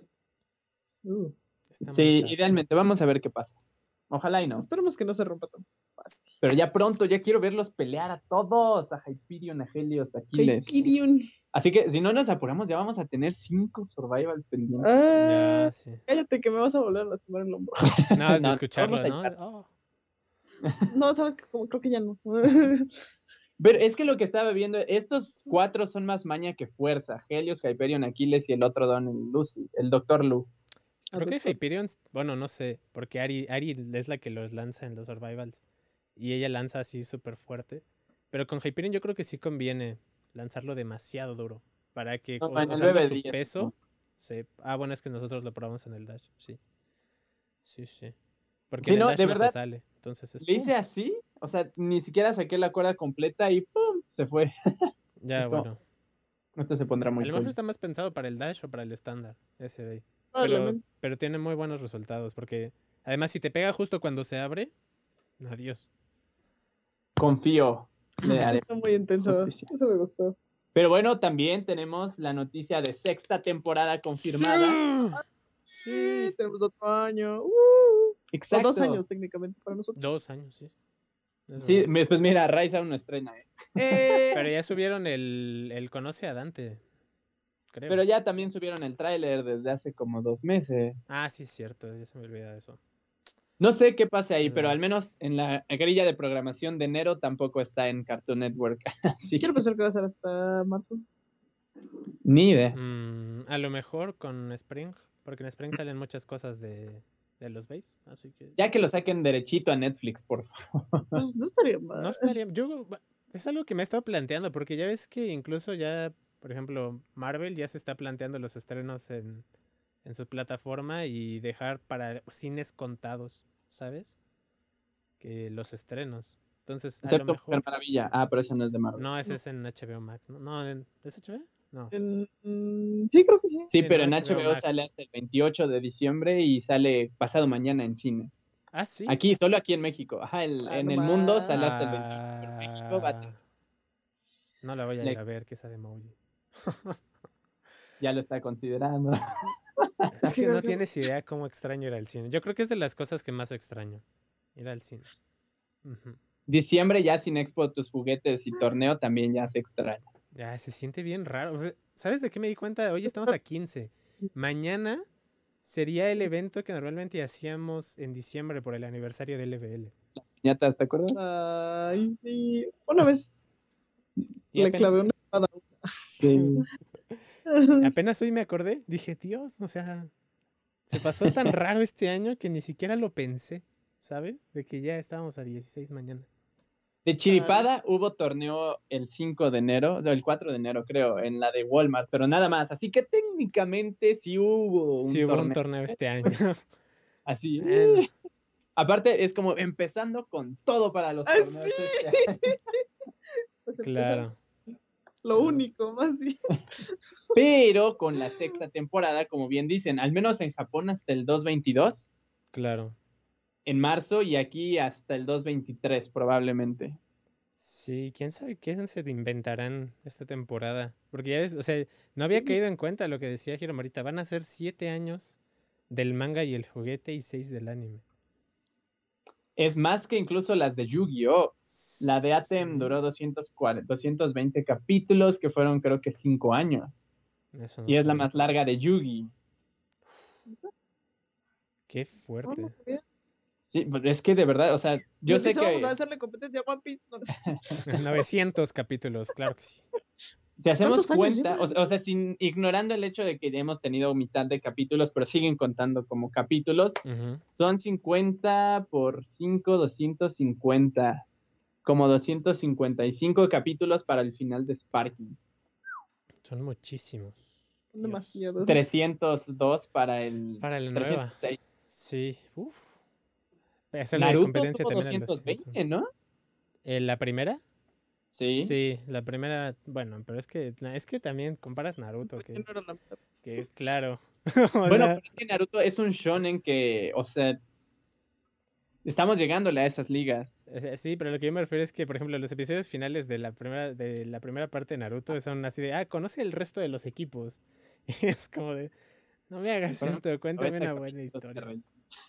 Uh, está muy Sí, sad. idealmente, vamos a ver qué pasa. Ojalá y no. Esperemos que no se rompa tan fácil. Pero ya pronto, ya quiero verlos pelear a todos, a Hyperion, a Helios, a Aquiles. Hyperion. Así que si no nos apuramos, ya vamos a tener 5 survival pendientes. Ah, Ya, sí. cállate que me vas a volver a lastimar el hombro. No, es de No, escucharlo, vamos a ¿no? evitar. Oh, No, sabes que creo que ya no. Pero es que lo que estaba viendo, estos 4 son más maña que fuerza. Helios, Hyperion, Aquiles y el otro don, el Lucy, el Doctor Lu. creo que Hyperion, bueno, no sé, porque Ari es la que los lanza en los survivals. Y ella lanza así súper fuerte. Pero con Hyperion yo creo que sí conviene lanzarlo demasiado duro. Para que No, en el usando su 9-10, peso. ¿no? Ah, bueno, es que nosotros lo probamos en el Dash. Sí. Sí, sí. Porque Sí, en el no, Dash de no se verdad, sale. Entonces es le pum. hice así, o sea, ni siquiera saqué la cuerda completa y ¡pum! Se fue. Ya, Es como, bueno. esto se pondrá A muy lo mejor cool. está más pensado para el Dash o para el estándar. Ese de ahí. Probablemente. Pero tiene muy buenos resultados. Porque además, si te pega justo cuando se abre, adiós. Confío, le Eso haré está muy intenso. justicia. Eso me gustó. Pero bueno, también tenemos la noticia de 6ª temporada confirmada. Sí. Tenemos otro año. O Exacto. 2 años técnicamente para nosotros. 2 años, sí. Es Sí, verdad. pues mira, Rise aún no estrena, ¿eh? Pero ya subieron el Conoce a Dante, creo. Pero ya también subieron el tráiler desde hace como 2 meses. Ah, sí, es cierto, ya se me olvida de eso. No sé qué pasa ahí, Es pero verdad. al menos en la grilla de programación de enero tampoco está en Cartoon Network. Así Quiero que pensar que va a ser hasta marzo. ni idea. A lo mejor con Spring, porque en Spring salen muchas cosas de los Bays, así que Ya que lo saquen derechito a Netflix, por favor. Pues no estaría mal. no estaría. Es algo que me he estado planteando, porque ya ves que incluso ya, por ejemplo, Marvel ya se está planteando los estrenos en su plataforma y dejar para cines contados, ¿sabes? Que los estrenos. Entonces, a lo Excepto Mujer mejor. Maravilla. Ah, pero ese no es de Marvel. No, ese No. es en HBO Max, ¿no? No, ¿es HBO? No. Sí, creo que sí. Sí, Sí, no, pero en HBO HBO sale Max. hasta el 28 de diciembre y sale pasado mañana en cines. Ah, sí. Aquí, solo aquí en México. Ajá, Ah, en no el mundo más. sale hasta el 28, pero en México va a tener. No la voy a ir a Lex ver, que esa de Mowgli. ya lo está considerando. Es Sí, que no creo que- tienes idea cómo extraño ir al cine. Yo creo que es de las cosas que más extraño. Ir al cine. Ujú. Diciembre ya sin Expo, tus juguetes y torneo también ya se extraña. Ya, se siente bien raro. ¿Sabes de qué me di cuenta? Hoy estamos a 15. Mañana sería el evento que normalmente hacíamos en diciembre por el aniversario del LBL. ¿Piñatas, te acuerdas? Ay, sí. Una vez Y le clavé una espada. Sí. apenas hoy me acordé. Dije, Dios, o sea, se pasó tan raro este año que ni siquiera lo pensé, ¿sabes? De que ya estábamos a 16 mañana. De chiripada hubo torneo el 5 de enero, o sea, el 4 de enero creo, en la de Walmart, pero nada más. Así que técnicamente sí hubo Sí un hubo un torneo. torneo este año. Así. Bueno, Aparte, es como empezando con todo para los ¡Ay, torneos. sí! este año. Pues empieza claro. lo Pero- único, más bien. Pero con la 6ª temporada, como bien dicen, al menos en Japón hasta el 2/22, Claro. en marzo, y aquí hasta el 2/23 probablemente. Sí, quién sabe qué se inventarán esta temporada. Porque ya ves, o sea, no había caído en cuenta lo que decía Hiro ahorita. Van a ser 7 años del manga y el juguete y 6 del anime. Es más que incluso las de Yu-Gi-Oh! La de Atem Sí, duró 220 capítulos, que fueron creo que 5 años. eso no Y es la sabía. más larga de Yugi. Qué No, fuerte. no sabía. Sí, pues es que de verdad, o sea, yo Nos sé dice, vamos a que hacerle competencia a One Piece. No, 900 capítulos, claro que sí. si hacemos ¿Cuántos años cuenta, lleva? o sea, sin ignorando el hecho de que hemos tenido mitad de capítulos, pero siguen contando como capítulos, Ujú. son 50 por 5, 250, como 255 capítulos para el final de Sparking. Son muchísimos. Son Dios. demasiados. 302 para el Para la nueva. 306. Sí, uff. Hacerle Naruto competencia tuvo también a los 220, Simpsons. ¿no? ¿La primera? Sí. Sí, la primera, bueno, pero es que también comparas Naruto, Porque no era la mitad. que claro, O Bueno, sea, pero es que Naruto es un shonen que, o sea, estamos llegándole a esas ligas. sí, pero lo que yo me refiero es que, por ejemplo, los episodios finales de la primera parte de Naruto son así de, conoce el resto de los equipos. Y es como de, no me hagas Fueron esto, cuéntame 90 una buena capítulos de historia. relleno.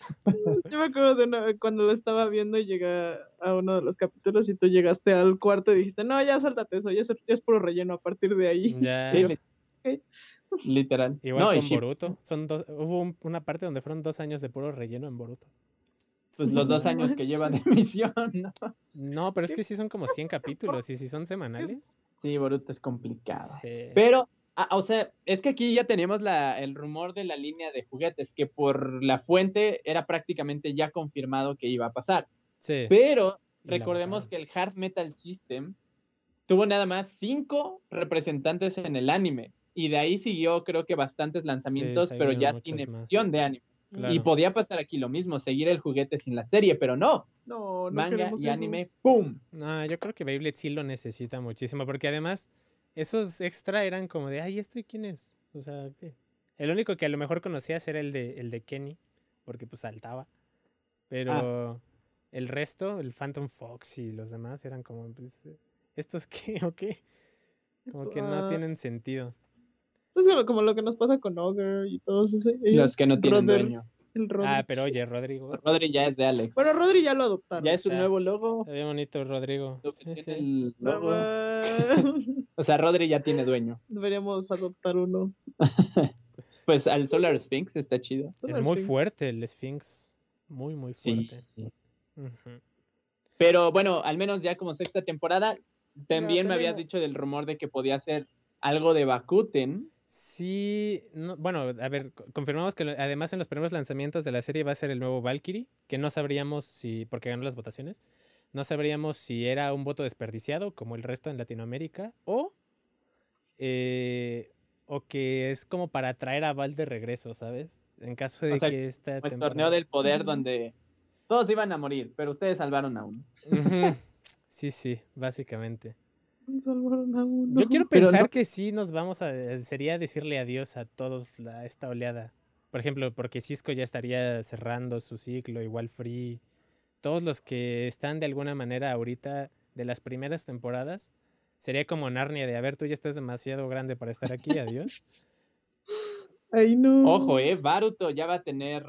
Yo me acuerdo de cuando lo estaba viendo y llegué a uno de los capítulos y tú llegaste al cuarto y dijiste, no, ya sáltate eso, ya es puro relleno a partir de ahí. Ya, Sí, Ok. literal. igual No, y con Boruto, hubo una parte donde fueron 2 años de puro relleno en Boruto. pues los 2 años que lleva de emisión, ¿no? No, pero es que sí son como 100 capítulos, y si son semanales, Sí, Boruto es complicado. sí. Pero, o sea, es que aquí ya teníamos el rumor de la línea de juguetes, que por la fuente era prácticamente ya confirmado que iba a pasar. Sí. Pero Y la recordemos botaron. que el Hard Metal System tuvo nada más 5 representantes en el anime. Y de ahí siguió, creo que bastantes lanzamientos, Sí, pero salieron ya sin muchos más. emisión de anime. Y Claro. podía pasar aquí lo mismo, seguir el juguete sin la serie, pero no. No, no Manga queremos y eso. anime, ¡pum! No, yo creo que Beyblade sí lo necesita muchísimo, porque además esos extra eran como de, ay, ¿este quién es? O sea, ¿qué? El único que a lo mejor conocías era el de Kenny, porque pues saltaba. Pero el resto, el Phantom Fox y los demás eran como, pues, ¿estos qué o qué? Como que no tienen sentido. Es como lo que nos pasa con Ogre y todos esos. Los que no tienen dueño. El Rodri. Pero oye, Rodrigo. Rodri ya es de Alex. Bueno, Rodri ya lo adoptaron. Ya es un Está. nuevo logo. Está bien bonito, Rodrigo. Lo que Sí, tiene sí. el logo. Mamá. O sea, Rodri ya tiene dueño. Deberíamos adoptar uno. Pues al Solar Sphinx está chido. Es muy fuerte el Sphinx. Muy, muy Sí. fuerte. Ujú. Pero bueno, al menos ya como sexta temporada, también me habías tenemos. dicho del rumor de que podía ser algo de Bakuten. Sí, bueno, a ver, confirmamos que además en los primeros lanzamientos de la serie va a ser el nuevo Valkyrie, que no sabríamos si, porque ganó las votaciones, no sabríamos si era un voto desperdiciado como el resto en Latinoamérica o que es como para traer a Val de regreso, ¿sabes? En caso de O sea, que esta como el temporada... torneo del poder Ujú. donde todos iban a morir, pero ustedes salvaron a uno. Ujú. Sí, básicamente. Salvaron a uno. Yo quiero Pero pensar no- que sí nos vamos sería decirle adiós a todos esta oleada. Por ejemplo, porque Cisco ya estaría cerrando su ciclo, igual Free. Todos los que están de alguna manera ahorita de las primeras temporadas, sería como Narnia de, a ver, tú ya estás demasiado grande para estar aquí, adiós. Ay, no. Ojo, Baruto ya va a tener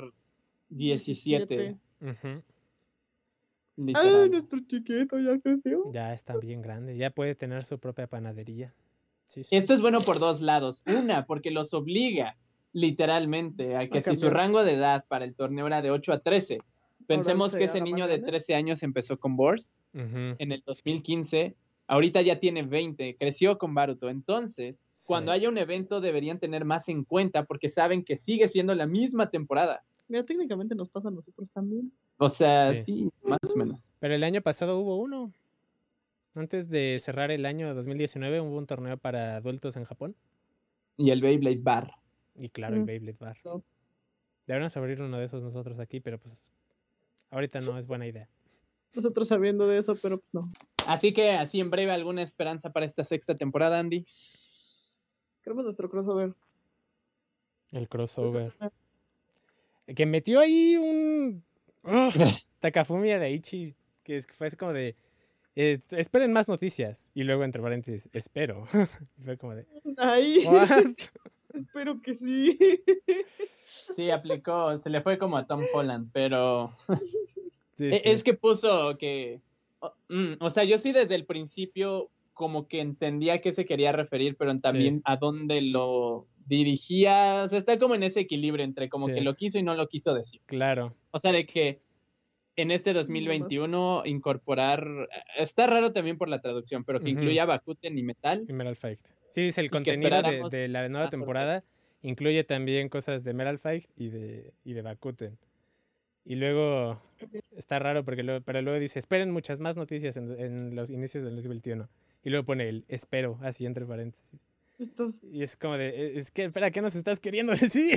17. Ujú. Ay, Literal. nuestro chiquito ya creció. Ya está bien grande, ya puede tener su propia panadería. Sí. Esto es bueno por dos lados. Una, porque los obliga literalmente a que si su cambiar. rango de edad para el torneo era de 8 a 13, pensemos sea que ese la niño más de grande. 13 años empezó con Burst Ujú. en el 2015, ahorita ya tiene 20, creció con Baruto. Entonces, Sí. cuando haya un evento deberían tener más en cuenta porque saben que sigue siendo la misma temporada. Mira, técnicamente nos pasa a nosotros también. O sea, Sí. sí, más o menos. Pero el año pasado hubo uno. Antes de cerrar el año 2019 hubo un torneo para adultos en Japón. Y el Beyblade Bar. Y claro, el Beyblade Bar. No. Deberíamos abrir uno de esos nosotros aquí, pero pues ahorita no es buena idea. Nosotros sabiendo de eso, pero pues no. Así que, así en breve, ¿alguna esperanza para esta sexta temporada, Andy? Queremos nuestro crossover. El Eso crossover. es una- Que metió ahí un... Takafumi Daichi, que fue así como de... esperen más noticias. Y luego entre paréntesis, espero. Y fue como de... Ay, ¿What? espero que sí. Sí, aplicó, se le fue como a Tom Holland, pero Sí, es que puso que, o sea, yo sí desde el principio como que entendía a qué se quería referir, pero también a dónde lo dirigía, o sea, está como en ese equilibrio entre como Sí. que lo quiso y no lo quiso decir. Claro. O sea, de que en este 2021 incorporar, está raro también por la traducción, pero que Ujú. incluya Bakuten y Metal. Emerald Fight. Sí, dice el Y que contenido de esperáramos la nueva más temporada sorpresas. incluye también cosas de Emerald Fight y de Bakuten. Y luego está raro porque pero luego dice, esperen muchas más noticias en los inicios del 2021. Y luego pone el espero, así entre paréntesis. Entonces, Y es como de, es que, espera, ¿qué nos estás queriendo decir?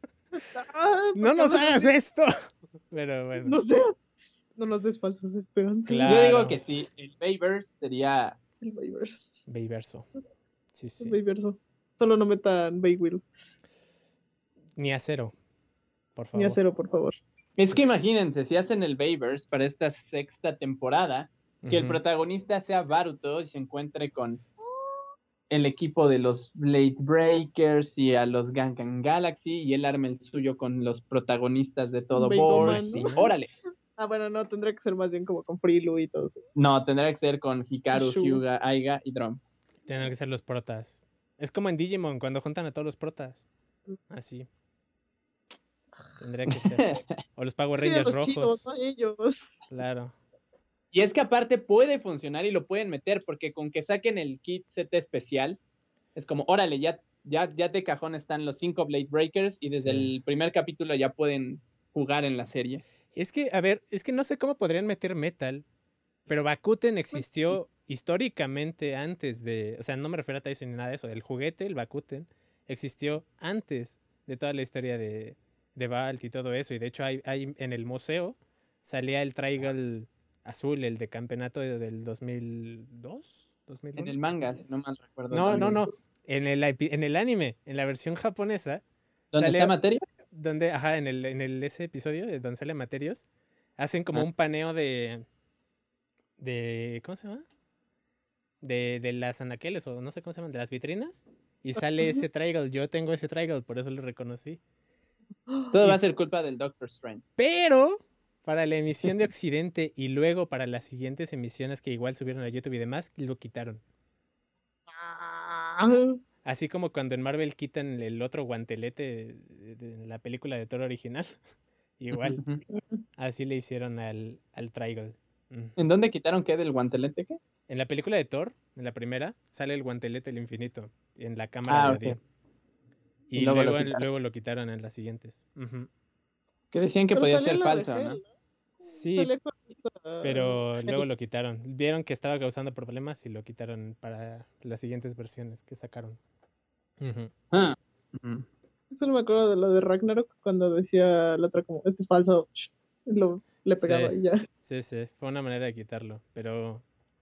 No ¿por qué nos hablas hagas así? esto. Pero bueno. No seas. No nos des falsas esperanzas. Claro. Yo digo que sí, el Bayverse sería El Bayverse. Bayverso. Sí, El sí. Bayverso. Solo no metan Baywheel. Ni a Zero, por Ni favor. a Zero, por favor. Es que imagínense, si hacen el Bayverse para esta sexta temporada, que el Ujú. protagonista sea Baruto y se encuentre con el equipo de los Blade Breakers y a los Gangan Galaxy y él arme el suyo con los protagonistas de todo Bakuman, Boars. ¿no? Y órale. Bueno, no, tendría que ser más bien como con Frilu y todos esos. No, tendrá que ser con Hikaru, Shu. Hyuga, Aiga y Drum. Tienen que ser los protas. Es como en Digimon, cuando juntan a todos los protas. Así. Tendría que ser. O los Power Quería Rangers los rojos. chidos, no ellos. Claro. Y es que aparte puede funcionar y lo pueden meter, porque con que saquen el kit set especial, es como, órale, ya de cajón están los 5 Blade Breakers y desde Sí. el primer capítulo ya pueden jugar en la serie. Es que, a ver, es que no sé cómo podrían meter Metal, pero Bakuten existió históricamente antes de, o sea, no me refiero a Tyson ni nada de eso, el juguete, el Bakuten, existió antes de toda la historia de Balt y todo eso, y de hecho hay en el museo salía el Trigal azul, el de campeonato del 2002, En 2001. el manga, si no mal recuerdo. No, también. no, no, en el anime, en la versión japonesa, ¿Dónde sale está Materias? donde, ajá, en ese episodio de donde sale Materios, hacen como Ah. un paneo ¿cómo se llama? De las anaqueles, o no sé cómo se llaman, de las vitrinas, y sale ese Trigal. Yo tengo ese Trigal, por eso lo reconocí. Todo Y va a ser culpa del Doctor Strange. Pero para la emisión de Occidente y luego para las siguientes emisiones que igual subieron a YouTube y demás, lo quitaron. Así como cuando en Marvel quitan el otro guantelete de la película de Thor original. Igual, así le hicieron al Trigal. ¿En dónde quitaron qué del guantelete? ¿Qué? En la película de Thor, en la primera, sale el guantelete del infinito en la cámara de ok. Odín. Y Y luego lo luego, quitaron. luego lo quitaron en las siguientes. Ujú. Que decían que Pero podía salía ser la de falso, Hell, ¿no? Sí, Salía con esta pero Hell. luego lo quitaron. Vieron que estaba causando problemas y lo quitaron para las siguientes versiones que sacaron. Ujú. Ah. Ujú. Solo me acuerdo de lo de Ragnarok cuando decía la otra como, esto es falso. Le pegaba Sí. y ya. Sí, fue una manera de quitarlo, pero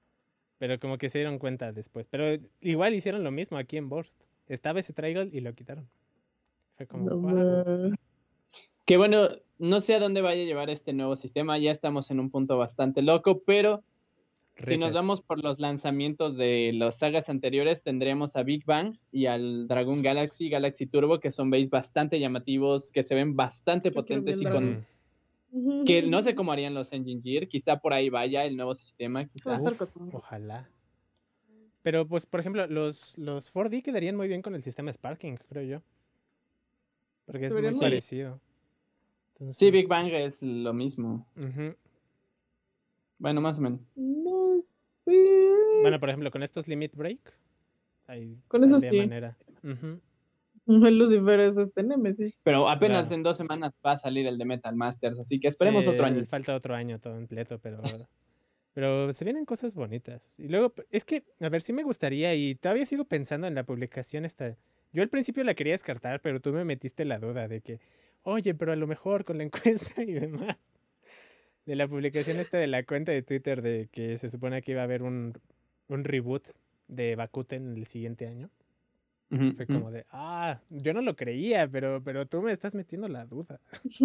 como que se dieron cuenta después. Pero igual hicieron lo mismo aquí en Burst. Estaba ese Trigal y lo quitaron. Fue como, No wow. ma- Que bueno, no sé a dónde vaya a llevar este nuevo sistema, ya estamos en un punto bastante loco, pero si nos Reset. vamos por los lanzamientos de las sagas anteriores, tendríamos a Big Bang y al Dragon Galaxy, Galaxy Turbo, que son base bastante llamativos, que se ven bastante Yo quiero potentes y ver con Ujú. que no sé cómo harían los Engine Gear, quizá por ahí vaya el nuevo sistema, Va a quizá. estar Uf, cotorro. ojalá. Pero pues, por ejemplo, los 4D quedarían muy bien con el sistema Sparking, creo yo. Porque es muy Deberían Sí. parecido. Sí, Big Entonces, Bang es lo mismo. ujú. Bueno, más o menos. No sé. Bueno, por ejemplo, con estos Limit Break, ahí Con eso habría sí. manera. Ujú. Lucifer es Nemesis. Pero apenas Claro. en 2 semanas va a salir el de Metal Masters, así que esperemos Sí, otro año. falta otro año todo completo, pero se vienen cosas bonitas. Y luego, es que, a ver, sí me gustaría, y todavía sigo pensando en la publicación esta. Yo al principio la quería descartar, pero tú me metiste la duda de que, oye, pero a lo mejor con la encuesta y demás. De la publicación esta de la cuenta de Twitter de que se supone que iba a haber un reboot de Bakuten en el siguiente año. Ujú, Fue ujú. como de, yo no lo creía, pero tú me estás metiendo la duda.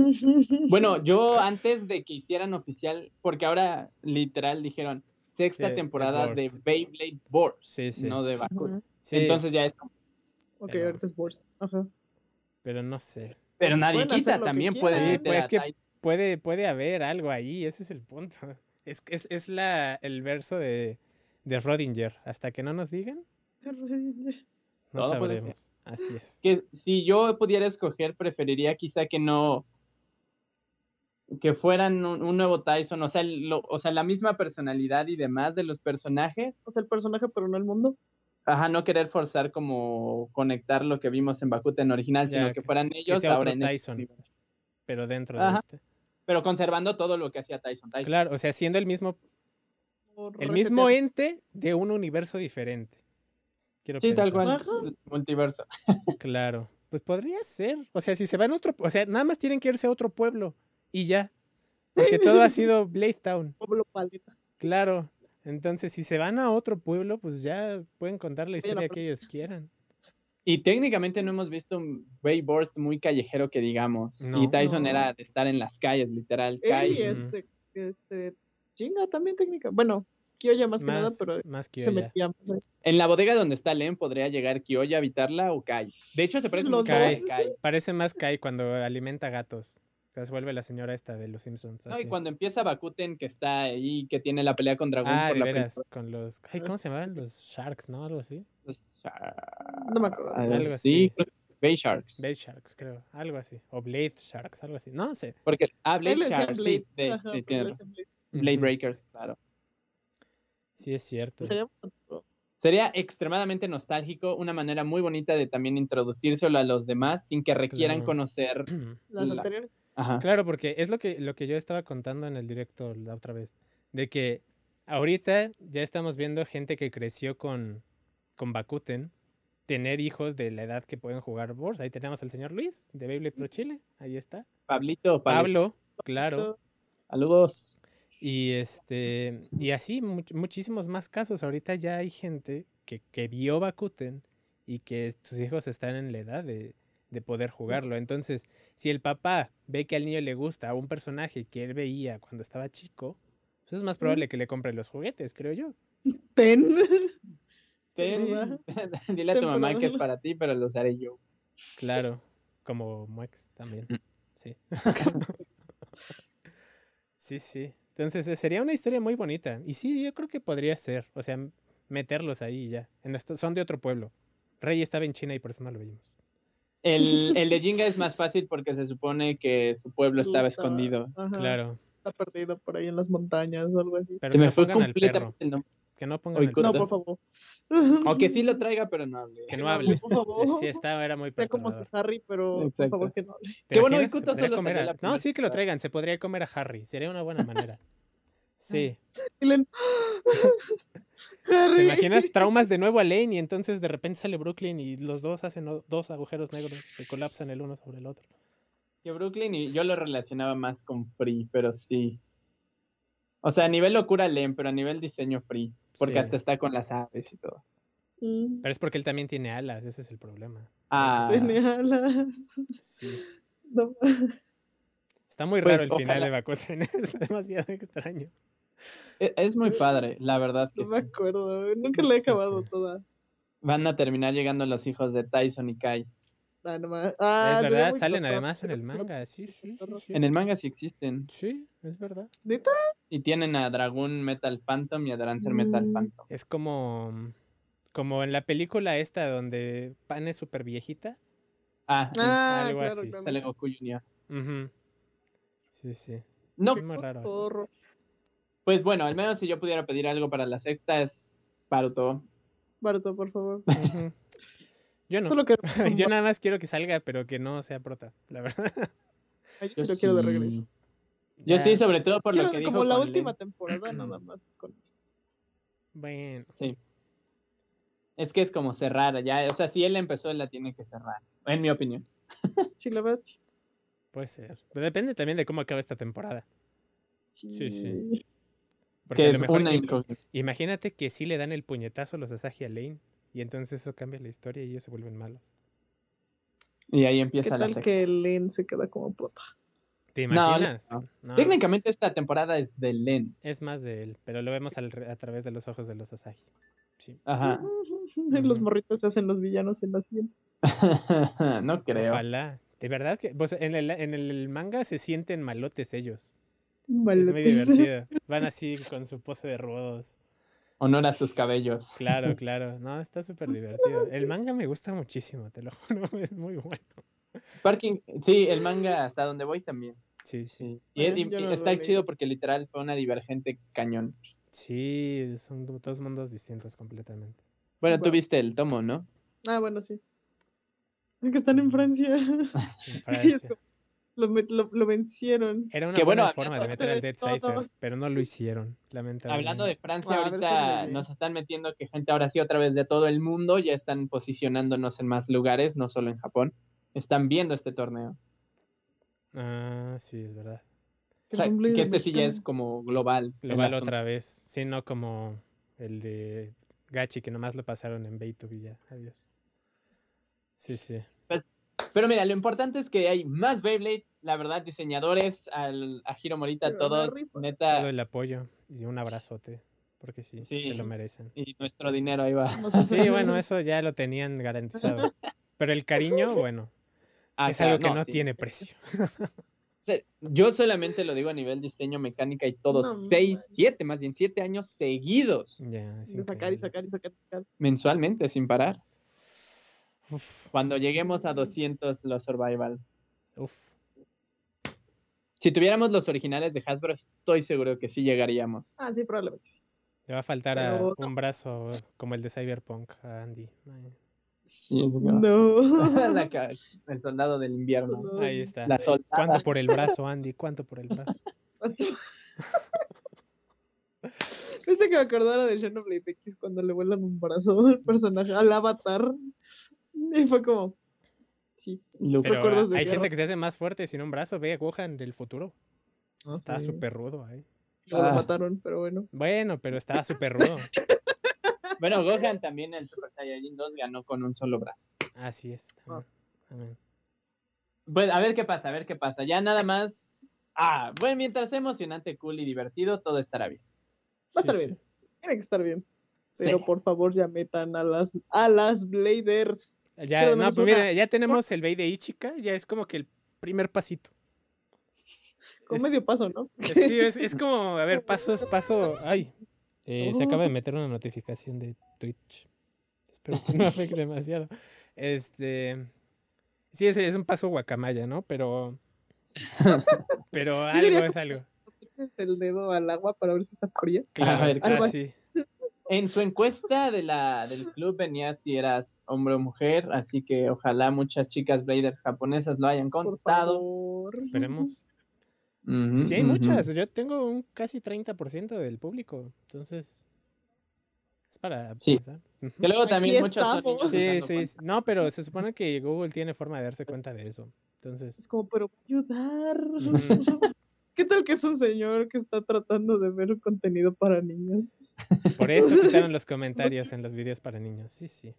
Bueno, yo antes de que hicieran oficial, porque ahora literal dijeron sexta Sí, es temporada de Burst. Beyblade Burst, Sí. no de Bakuten. Ujú. Sí, Entonces ya es como, Ok, Pero- ahorita es Burst. Ajá. pero no sé. pero nadie Pueden hacer quita, lo que también quieran. pueden Sí, meter pues a que Tyson. puede haber algo ahí, ese es el punto. Es el verso de Rodinger. Hasta que no nos digan, no Todo puede ser. sabremos. Así es. Que si yo pudiera escoger, preferiría quizá que no, que fueran un nuevo Tyson, o sea, o sea, la misma personalidad y demás de los personajes. O sea, el personaje, pero no el mundo. Ajá, no querer forzar como conectar lo que vimos en Bakuten original, Ya, sino que fueran que ellos sea ahora otro en este Tyson, universo. pero dentro de Ajá, este. pero conservando todo lo que hacía Tyson. Claro, o sea, siendo el mismo O mismo reseteado. ente de un universo diferente. Quiero Sí, tal pensar. cual, Ajá. el multiverso. Claro. Pues podría ser. O sea, si se van a otro, o sea, nada más tienen que irse a otro pueblo y ya. Porque todo ha sido Blade Town. Pueblo paleta. Claro. Entonces, si se van a otro pueblo, pues ya pueden contar la Vayan a historia que ellos quieran. Y técnicamente no hemos visto un Ray Borst muy callejero que digamos. No. Y Tyson No. era de estar en las calles, literal. Él y Kai. Jinga también técnica. Bueno, Kyoya más que nada, pero Más se Kyoya. metía por ahí. En la bodega donde está Len podría llegar Kyoya a habitarla o Kai. De hecho, se parece Los mucho a dos. Kai. Parece más Kai cuando alimenta gatos. Que se vuelve la señora esta de los Simpsons. No, Así. y cuando empieza Bakuten, que está ahí, que tiene la pelea con Dragón por de la veras, película. con los... Ay, ¿cómo se llamaban? Los Sharks, ¿no? Algo así. No me acuerdo. Algo Sí, así. Bay Sharks. Blade Sharks, creo. Algo así. O Blade Sharks, algo así. No sé. Porque, Él Blade le decía Sharks, Blade. sí, Ajá, sí, porque tiene le razón. decía Blade. Blade Ujú. Breakers, claro. Sí, es cierto. Sería- Sería extremadamente nostálgico, una manera muy bonita de también introducírselo a los demás sin que requieran Claro. conocer. Las La- anteriores. Ajá. Claro, porque es lo que yo estaba contando en el directo la otra vez. De que ahorita ya estamos viendo gente que creció con Bakuten tener hijos de la edad que pueden jugar Wars. Ahí tenemos al señor Luis de Beyblade Pro Chile. Ahí está. Pablo. Pablo, claro. Saludos. Y y así muchísimos más casos. Ahorita ya hay gente que vio Bakuten y que sus hijos están en la edad de poder jugarlo. Entonces, si el papá ve que al niño le gusta un personaje que él veía cuando estaba chico, pues es más probable que le compre los juguetes, creo yo. Ten. Ten, dile a Ten tu mamá para que es verlo. para ti, pero lo usaré yo. Claro, como Muex también. Mm. Sí. Sí, sí. Entonces sería una historia muy bonita. Y sí, yo creo que podría ser. O sea, meterlos ahí y ya. Son de otro pueblo. Rey estaba en China y por eso no lo vimos. El de Jinga es más fácil porque se supone que su pueblo estaba escondido. Ajá, Claro. está perdido por ahí en las montañas o algo así. Pero Se que me no fue pongan al perro. completamente el nombre. Que no pongan Oye, al No, perro. por favor. O que sí lo traiga, pero no hable. Que no hable. Por favor. Sí, era muy Sea como si perturbador. Harry, pero Exacto. por favor que no hable. ¿Te Qué bueno, imaginas? hoy Kuto Se podría solo comer salió la No, primera sí que lo temporada. traigan. Se podría comer a Harry. Sería una buena manera. Sí. Dylan, ¿Te Harry. imaginas? Traumas de nuevo a Lane y entonces de repente sale Brooklyn y los dos hacen dos agujeros negros que colapsan el uno sobre el otro. Que Brooklyn y yo lo relacionaba más con Free, pero sí. O sea, a nivel locura Len, pero a nivel diseño Free. Porque Sí. hasta está con las aves y todo. Pero es porque él también tiene alas, ese es el problema. Ah, Tiene alas. Sí. No. Está muy Pues, raro el final ojalá. de Bakuten, es demasiado extraño. es muy padre, la verdad que No me sí. acuerdo. Nunca la he Sí, acabado sí. toda. Van a terminar llegando los hijos de Tyson y Kai. Ah, no más. Es sería verdad, muy salen cotorro, además en sería el muy manga, cotorro, sí, sí, sí, cotorro. sí. En el manga sí existen. Sí, es verdad. ¿Neta? Y tienen a Dragoon Metal Phantom y a Dancer Metal Mm. Phantom. Es como en la película esta donde Pan es súper viejita. Algo Claro, así. claro. Sale Goku Junior. Ujú. Sí, sí. No, Sí, muy raro. Cotorro. pues bueno, al menos si yo pudiera pedir algo para la sexta es Baruto. Baruto, por favor. Ujú. Yo no. Solo que Yo nada más quiero que salga, pero que no sea prota, la verdad. yo sí lo quiero de regreso. Yo Ya. sí, sobre todo por Quiero lo que dijo como la con última Len. temporada nada más. Bueno, Sí. Es que es como cerrar ya. O sea, si él empezó, él la tiene que cerrar. En mi opinión. Sí, la verdad. puede ser. Pero depende también de cómo acabe esta temporada. Sí, sí. Porque Que a lo es mejor una incógnita. imagínate que sí le dan el puñetazo a los Asahi a Lane. Y entonces eso cambia la historia y ellos se vuelven malos. Y ahí ¿Qué empieza la tal sexta. que Len se queda como prota? ¿Te No, imaginas? no. No, Técnicamente esta temporada es de Len. es más de él, pero lo vemos a través de los ojos de los Asahi. Sí. Ajá. Los morritos se hacen los villanos en la siguiente. No creo. Ojalá. De verdad que pues, en el manga se sienten malotes ellos. Es muy Malotes. divertido. Van así con su pose de rudos. Honor a sus cabellos. Claro, claro. No, está súper divertido. El manga me gusta muchísimo, te lo juro. Es muy bueno. Sparking, sí, el manga hasta donde voy también. Sí, sí. Sí. Y Yo no lo está he chido leído. porque literal fue una divergente cañón. Sí, son dos mundos distintos completamente. Bueno, tú Wow. viste el tomo, ¿no? Bueno, sí. Es que están en Francia. En Y es Francia. como, lo vencieron. Era una Que buena bueno, forma de meter al Dead Cypher, todos. pero no lo hicieron, lamentablemente. Hablando de Francia, A ver, ahorita déjame. nos están metiendo que gente ahora sí otra vez de todo el mundo ya están posicionándonos en más lugares, no solo en Japón. Están viendo este torneo. Ah, sí, es verdad. O sea, Asamblea que este sí ya Mexicana. es como global. el Global asunto. otra vez. Sí, no como el de Gachi, que nomás lo pasaron en Beitu y ya. Adiós. Sí, sí. Pero mira, lo importante es que hay más Beyblade, la verdad, diseñadores, a Hiro Morita, Se van a todos, rifar. neta, Todo el apoyo y un abrazote, porque sí, sí, se lo merecen. y nuestro dinero ahí va. No sé si- Sí, bueno, eso ya lo tenían garantizado. Pero el cariño, bueno, Ah, es claro, algo que no sí. tiene precio. O sea, yo solamente lo digo a nivel diseño, mecánica y todo, No, 7 años seguidos, Ya, es de sacar y increíble. sacar y sacar y sacar. mensualmente, sin parar. Uf, Cuando lleguemos a 200 los survivals. uf. Si tuviéramos los originales de Hasbro, estoy seguro que sí llegaríamos. Ah, sí, probablemente sí. Le va a faltar Pero un brazo como el de Cyberpunk a Andy. Ay, Sí, es No. el soldado del invierno. No. ahí está. La soldada. ¿Cuánto por el brazo, Andy? ¿Cuánto por el brazo? Viste que me acordara de Xenoblade X cuando le vuelan un brazo al personaje, al avatar. Y fue como. Sí. Luke. Pero Recuerdos de hay guerra. gente que se hace más fuerte sin un brazo. Ve a Gohan del futuro. No Está sé. súper rudo ahí. Luego lo Ah. mataron, pero bueno. Bueno, pero estaba súper rudo. Bueno, Gohan también el Super Saiyajin 2 ganó con un solo brazo. Así es. También. Amén. Pues a ver qué pasa, a ver qué pasa. Ya nada más. Bueno, mientras sea emocionante, cool y divertido, todo estará bien. Va a estar Sí, bien. Tiene que estar bien. Sí. Pero por favor ya metan a las Bladers. sí. Ya, Pero no, menos pues una. mire, ya tenemos el Bey de Ichika. Ya es como que el primer pasito. Con Es- medio paso, ¿no? Sí, es como, a ver, paso. Ay, se acaba de meter una notificación de Twitch. Espero que no afecte demasiado. Sí, es un paso guacamaya, ¿no? Pero algo diría es algo. Metes el dedo al agua para ver si está fría. Claro, A ver, algo así. En su encuesta del club venía si eras hombre o mujer, así que ojalá muchas chicas Bladers japonesas lo hayan Por contestado. favor. Esperemos. Ujú, Y sí, hay ujú. muchas. Yo tengo un casi 30% del público. Entonces, es para Sí. pensar. Ujú. Que luego Aquí también muchos son estamos. niños Sí, usando sí. No, pero se supone que Google tiene forma de darse cuenta de eso. Entonces, Es como, pero ayudar. Ujú. ¿Qué tal que es un señor que está tratando de ver contenido para niños? por eso quitaron los comentarios en los videos para niños. Sí, sí.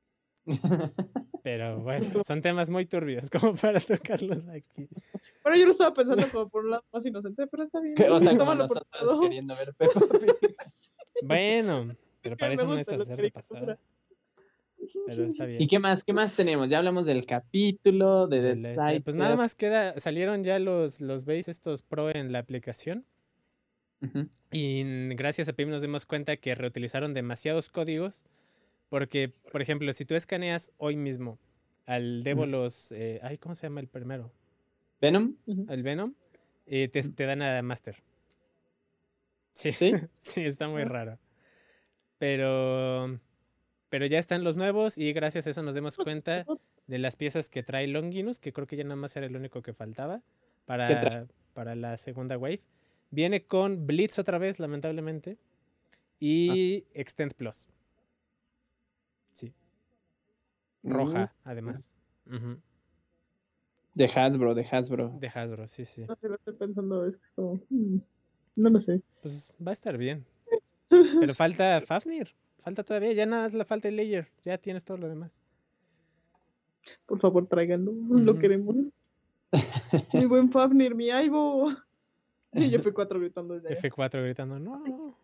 Pero bueno, son temas muy turbios como para tocarlos aquí. Pero yo lo estaba pensando como por un lado más inocente, pero está bien. O sea, como Tómalo por nosotros lado. queriendo ver Peppa Pig. Bueno, pero que para me eso no gusta necesitas la hacer de caricatura. pasada. Pero está ¿Y bien. qué más? ¿Qué más tenemos? Ya hablamos del capítulo, de De Dead la Cypher. pues nada más salieron ya los base estos pro en la aplicación. Ujú. Y gracias a Pim nos dimos cuenta que reutilizaron demasiados códigos. Porque, por ejemplo, si tú escaneas hoy mismo al Débolos, ¿cómo se llama el primero? Venom. Al Venom, te dan a Master. Sí, ¿Sí? sí, está muy raro. Pero ya están los nuevos y gracias a eso nos dimos cuenta de las piezas que trae Longinus, que creo que ya nada más era el único que faltaba para la segunda wave. Viene con Blitz otra vez, lamentablemente. Y Extend Plus. Sí. Roja, además. Ujú. De Hasbro. De Hasbro, sí, sí. No sé, lo estoy pensando, es que es como, no lo sé. Pues va a estar bien. Pero falta Fafnir. Falta todavía, ya nada más le falta el layer. Ya tienes todo lo demás. Por favor, tráiganlo, lo Ujú. queremos. Mi buen Fafnir, mi Aibo. Y F4 gritando ya. F4 gritando, no.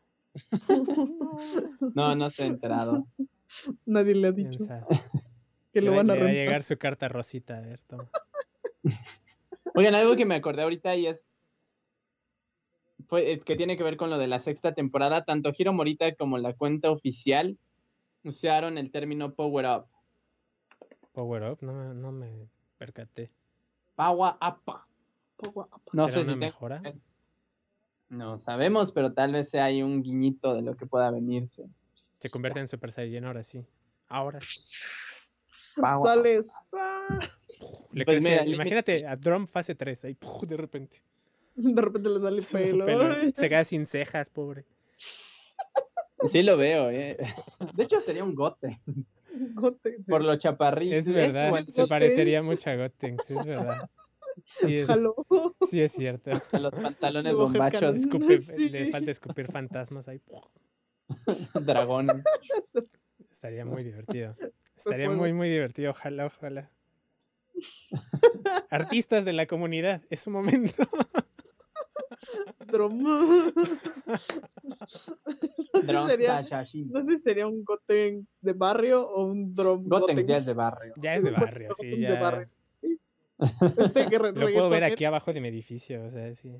No se ha enterado. Nadie le ha ¿Quién dicho sabe? que lo van a Le va a reemplazar. llegar su carta rosita, a ver, toma. Oigan, algo que me acordé ahorita y que tiene que ver con lo de la sexta temporada. Tanto Hiro Morita como la cuenta oficial usaron el término Power Up. Power Up, no me percaté. Power Up. No ¿Será sé una si mejora? no sabemos, pero tal vez sea ahí un guiñito de lo que pueda venirse. Se convierte en Super Saiyan ahora sí. Ahora sí. Power Up. Sales. Le Pues crece, mira, imagínate a Drum fase 3, ahí de repente. De repente le sale pelo. Se queda sin cejas, pobre. Sí lo veo, De hecho sería un gote. Gote, sí. Por lo chaparrito. Es verdad, igual, se parecería mucho a Gotenks, es verdad. Jalo. Sí es cierto. a los pantalones Nuevo bombachos. headcanon. Sí. Le falta escupir fantasmas ahí. Dragón. Estaría muy divertido. Estaría juego. muy, muy divertido. Ojalá, ojalá. Artistas de la comunidad, es su momento. Drum. No sé Drone sería, Sashashin. no sé si sería un Gotenks de barrio o un Drum Gotenks ya es Gotenks. de barrio. Ya es de barrio, sí, Gotenks de barrio. ya. Que Lo puedo ver reggaetonero. aquí abajo de mi edificio, o sea, sí.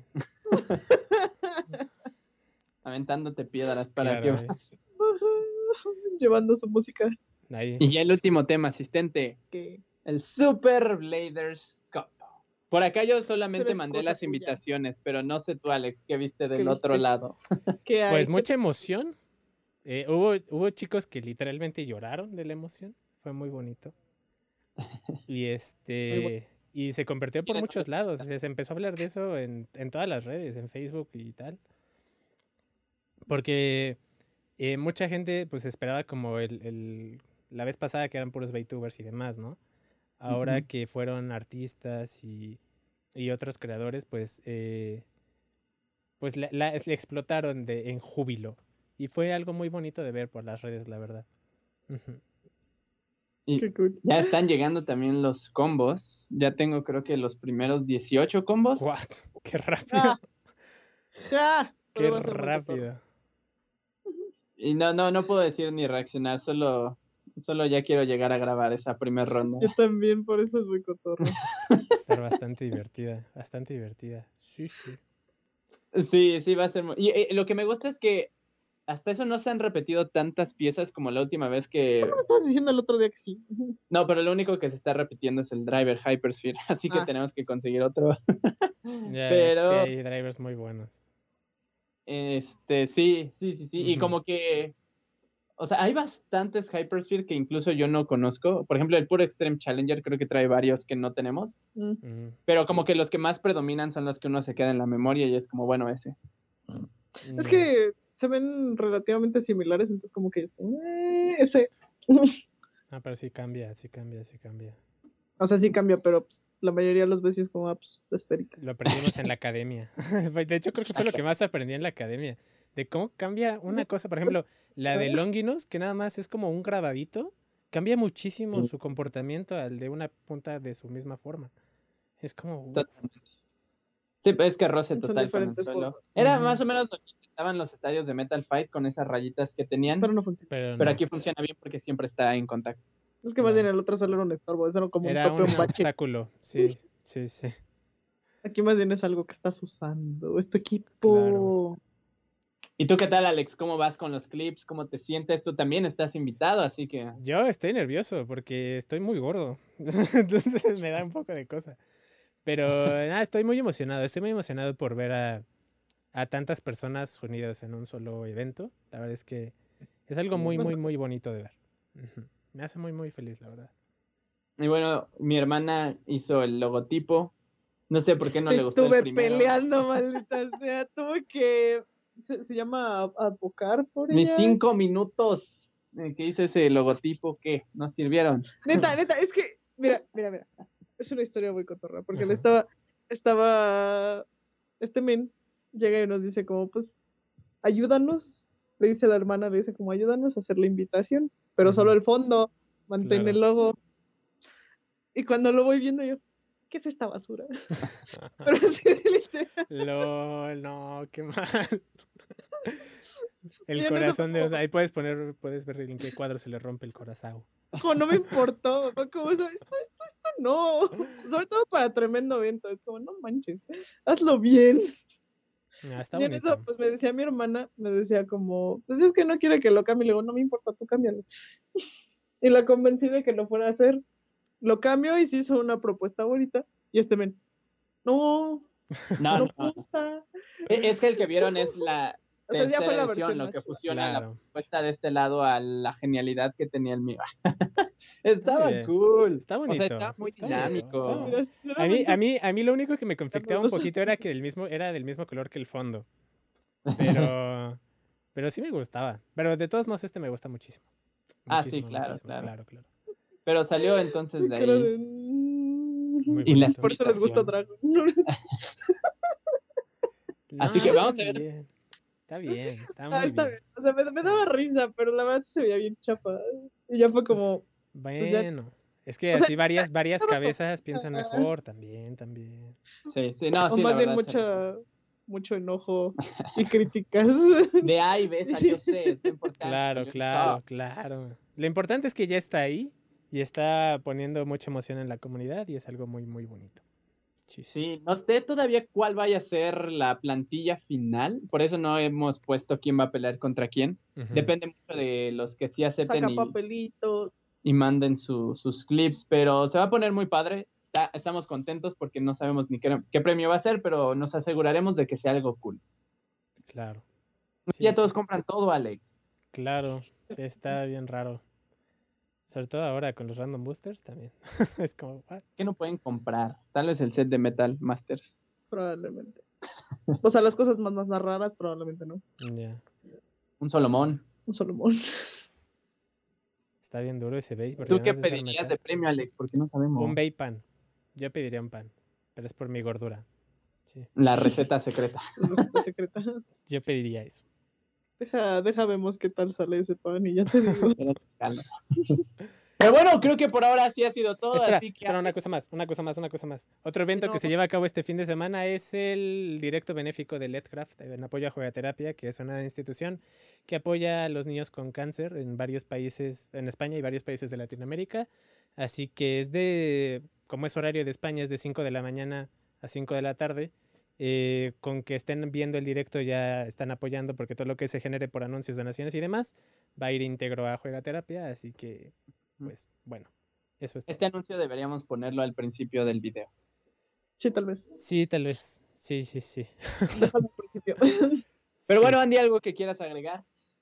Aventándote piedras para Claro, que... Llevando su música. ahí. Y ya el último tema, asistente. Que El Super Bladers Cup. Por acá yo solamente Eso es mandé cosa las tuya. invitaciones, pero no sé tú, Alex, ¿qué viste del ¿Qué otro viste? lado? ¿Qué hay? Pues mucha emoción. Hubo chicos que literalmente lloraron de la emoción. Fue muy bonito. Y y se convirtió por Miren, muchos lados. O sea, se empezó a hablar de eso en todas las redes, en Facebook y tal. Porque mucha gente pues esperaba como la vez pasada que eran puros VTubers y demás, ¿no? Ahora Ujú. que fueron artistas y otros creadores, pues le explotaron en júbilo. Y fue algo muy bonito de ver por las redes, la verdad. Ujú. Y Qué cool. ya están llegando también los combos. Ya tengo creo que los primeros 18 combos. What? ¡Qué rápido! Ah, ya. ¡Qué Pero va a ser muy cotorro. rápido! Y no puedo decir ni reaccionar, solo ya quiero llegar a grabar esa primera ronda. Yo también, por eso es muy cotorro. Va a estar bastante divertida, bastante divertida. Sí, sí. Sí, va a ser y lo que me gusta es que hasta eso no se han repetido tantas piezas como la última vez que... ¿Cómo me estabas diciendo el otro día que sí? No, pero lo único que se está repitiendo es el driver Hypersphere, así que Ah. tenemos que conseguir otro. Ya, es que Pero, hay drivers muy buenos. sí. Y Ujú. como que, o sea, hay bastantes Hypersphere que incluso yo no conozco. Por ejemplo, el puro Extreme Challenger creo que trae varios que no tenemos. Mm. Ujú. Pero como que los que más predominan son los que uno se queda en la memoria y es como, bueno, ese. Es Ya. que se ven relativamente similares, entonces como que ese. Ah, pero sí cambia, sí cambia, sí cambia. O sea, sí cambia, pero pues, la mayoría de los veces es como, pues, esférica. Lo aprendimos en la academia. De hecho, creo que fue lo que más aprendí en la academia. De cómo cambia una cosa. Por ejemplo, la de Longinus, que nada más es como un grabadito, cambia muchísimo su comportamiento al de una punta de su misma forma. Es como... Totalmente. Sí, pero es que roce Son total con el diferentes suelo. formas. Era Ujú. más o menos lo que intentaban los estadios de Metal Fight con esas rayitas que tenían. Pero no funciona. Pero Pero no. aquí funciona bien porque siempre está en contacto. Es que más bien Claro. el otro solo era un estorbo, eso era como un Era tope, un un bache. obstáculo. Sí, sí, sí. Aquí más bien es algo que estás usando. Es tu equipo. Claro. ¿Y tú qué tal, Alex? ¿Cómo vas con los clips? ¿Cómo te sientes? Tú también estás invitado, así que... Yo estoy nervioso porque estoy muy gordo. Entonces me da un poco de cosa. Pero nada, estoy muy emocionado. Estoy muy emocionado por ver a tantas personas unidas en un solo evento. La verdad es que es algo muy, muy, muy bonito de ver. Ujú. Me hace muy, muy feliz, la verdad. Y bueno, mi hermana hizo el logotipo. No sé por qué no le gustó el Estuve primero. peleando, maldita sea. Tuve que. Se llama advocar por Mis ella. 5 minutos que hice ese logotipo, ¿qué? ¿No sirvieron? Neta, es que. Mira. Es una historia muy cotorra. Porque él Ajá. estaba. Este men llega y nos dice, como, pues, ayúdanos. Le dice a la hermana, le dice, como, ayúdanos a hacer la invitación. Pero solo Ujú. el fondo. Mantén Claro. el logo. Y cuando lo voy viendo yo, ¿qué es esta basura? Pero así de literal. No, qué mal. El Y en eso corazón de... fue O sea, ahí puedes ver en qué cuadro se le rompe el corazón. como no me importó, fue como, ¿sabes? Esto no, sobre todo para tremendo evento, es como, no manches, hazlo bien. Ah, está Y en bonito. eso, pues me decía mi hermana, me decía como, pues es que no quiere que lo cambie, le digo, no me importa, tú cámbialo. Y la convencí de que lo fuera a hacer, lo cambió y se hizo una propuesta bonita, y este men, no No. gusta. Es que el que vieron es la O sea, ya fue tercera la edición, versión lo más que chida. fusiona la Claro. propuesta de este lado a la genialidad que tenía el mío. Estaba bien. cool. Está O sea, bonito. estaba muy Está bonito, dinámico. está- Mira, A sinceramente, mí lo único que me conflictaba un los poquito era que era del mismo color que el fondo. Pero sí me gustaba. Pero de todos modos este me gusta muchísimo. Ah, sí, Muchísimo, claro, muchísimo. claro. Claro, claro. Pero salió entonces de cara ahí. de... Muy Y las bonito. Por eso les gusta invitación. Dragon. Así que está vamos a ver. bien. Está bien, está Ah, muy está bien. bien. O sea, me daba risa, pero la verdad se veía bien chapa. Y ya fue como, Bueno, es que O sea, así varias estaba cabezas piensan mejor, también. Sí, no, O sí, la más bien verdad. mucho enojo y críticas. De A y B salió C, es lo importante. Claro, Salió en top. claro. Lo importante es que ya está ahí y está poniendo mucha emoción en la comunidad y es algo muy, muy bonito. Sí. Sí, no sé todavía cuál vaya a ser la plantilla final, por eso no hemos puesto quién va a pelear contra quién. Ujú. Depende mucho de los que sí acepten Saca papelitos. y manden sus clips, pero se va a poner muy padre. Estamos contentos porque no sabemos ni qué premio va a ser, pero nos aseguraremos de que sea algo cool. Claro. Ya todos Sí. compran todo, Alex. Claro, está bien raro. Sobre todo ahora con los random boosters también. Es como, what? ¿Qué no pueden comprar? Tal vez el set de Metal Masters. Probablemente. O sea, las cosas más raras, probablemente no. Ya. Un Solomón. Un Solomón. Está bien duro ese base. ¿Tú qué pedirías de premio, Alex? Porque no sabemos. Un base pan. Yo pediría un pan. Pero es por mi gordura. Sí. La receta secreta. La receta secreta. Yo pediría eso. Deja vemos qué tal sale ese pan y ya te digo. Pero bueno, creo que por ahora sí ha sido todo. Espera, Así que una cosa más. Otro evento que se lleva a cabo este fin de semana es el directo benéfico de Letcraft en apoyo a Juegaterapia, que es una institución que apoya a los niños con cáncer en varios países, en España y varios países de Latinoamérica. Así que como es horario de España, es de 5 de la mañana a 5 de la tarde. Con que estén viendo el directo ya están apoyando porque todo lo que se genere por anuncios, donaciones y demás va a ir íntegro a Juegaterapia, así que pues bueno, eso es. Este anuncio deberíamos ponerlo al principio del video. Sí, tal vez. Sí, tal vez. Sí. Déjalo al principio. Pero Sí. bueno, Andy, ¿algo que quieras agregar?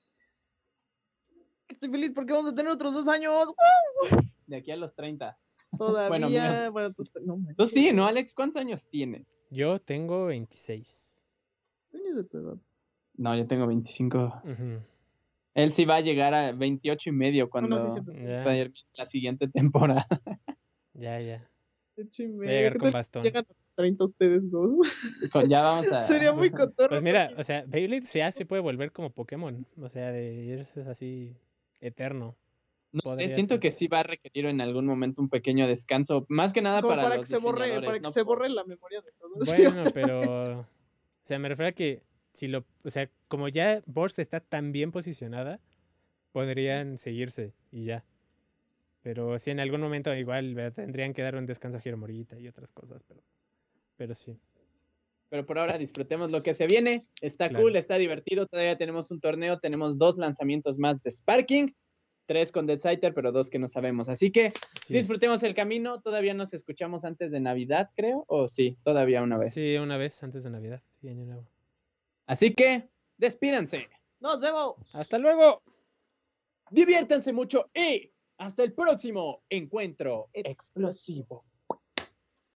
Estoy feliz porque vamos a tener otros 2 años. De aquí a los 30. Todavía. Bueno, no, Tú sí, ¿no, Alex? ¿Cuántos años tienes? Yo tengo 26. Sueños de tu edad. No, yo tengo 25. Ujú. Él sí va a llegar a 28 y medio cuando No, sí, siempre. Ya, termine la siguiente temporada. ya. 8 y Voy a llegar medio. con bastón. Llegan a 30 ustedes dos. Ya vamos a... Sería muy cotorro. Pues mira, o sea, Beyblade ya se puede volver como Pokémon. O sea, de irse así eterno. No sé, podría siento ser. que sí va a requerir en algún momento un pequeño descanso. Más que nada Como para los que se borre, diseñadores, para que ¿no? se borre la memoria de todos. Bueno, pero. O sea, me refiero a que o sea, como ya Burst está tan bien posicionada, podrían seguirse y ya. Pero sí, en algún momento igual tendrían que dar un descanso a Giromorita y otras cosas, pero sí. Pero por ahora disfrutemos lo que se viene. Está Claro. cool, está divertido. Todavía tenemos un torneo, tenemos 2 lanzamientos más de Sparking, 3 con Dead Sighter, pero 2 que no sabemos. Así que Así disfrutemos el camino. Todavía nos escuchamos antes de Navidad, creo. O sí, todavía una vez. Sí, una vez antes de Navidad y Año Nuevo. Así que despídanse. Nos vemos. ¡Hasta luego! Diviértanse mucho y hasta el próximo encuentro explosivo.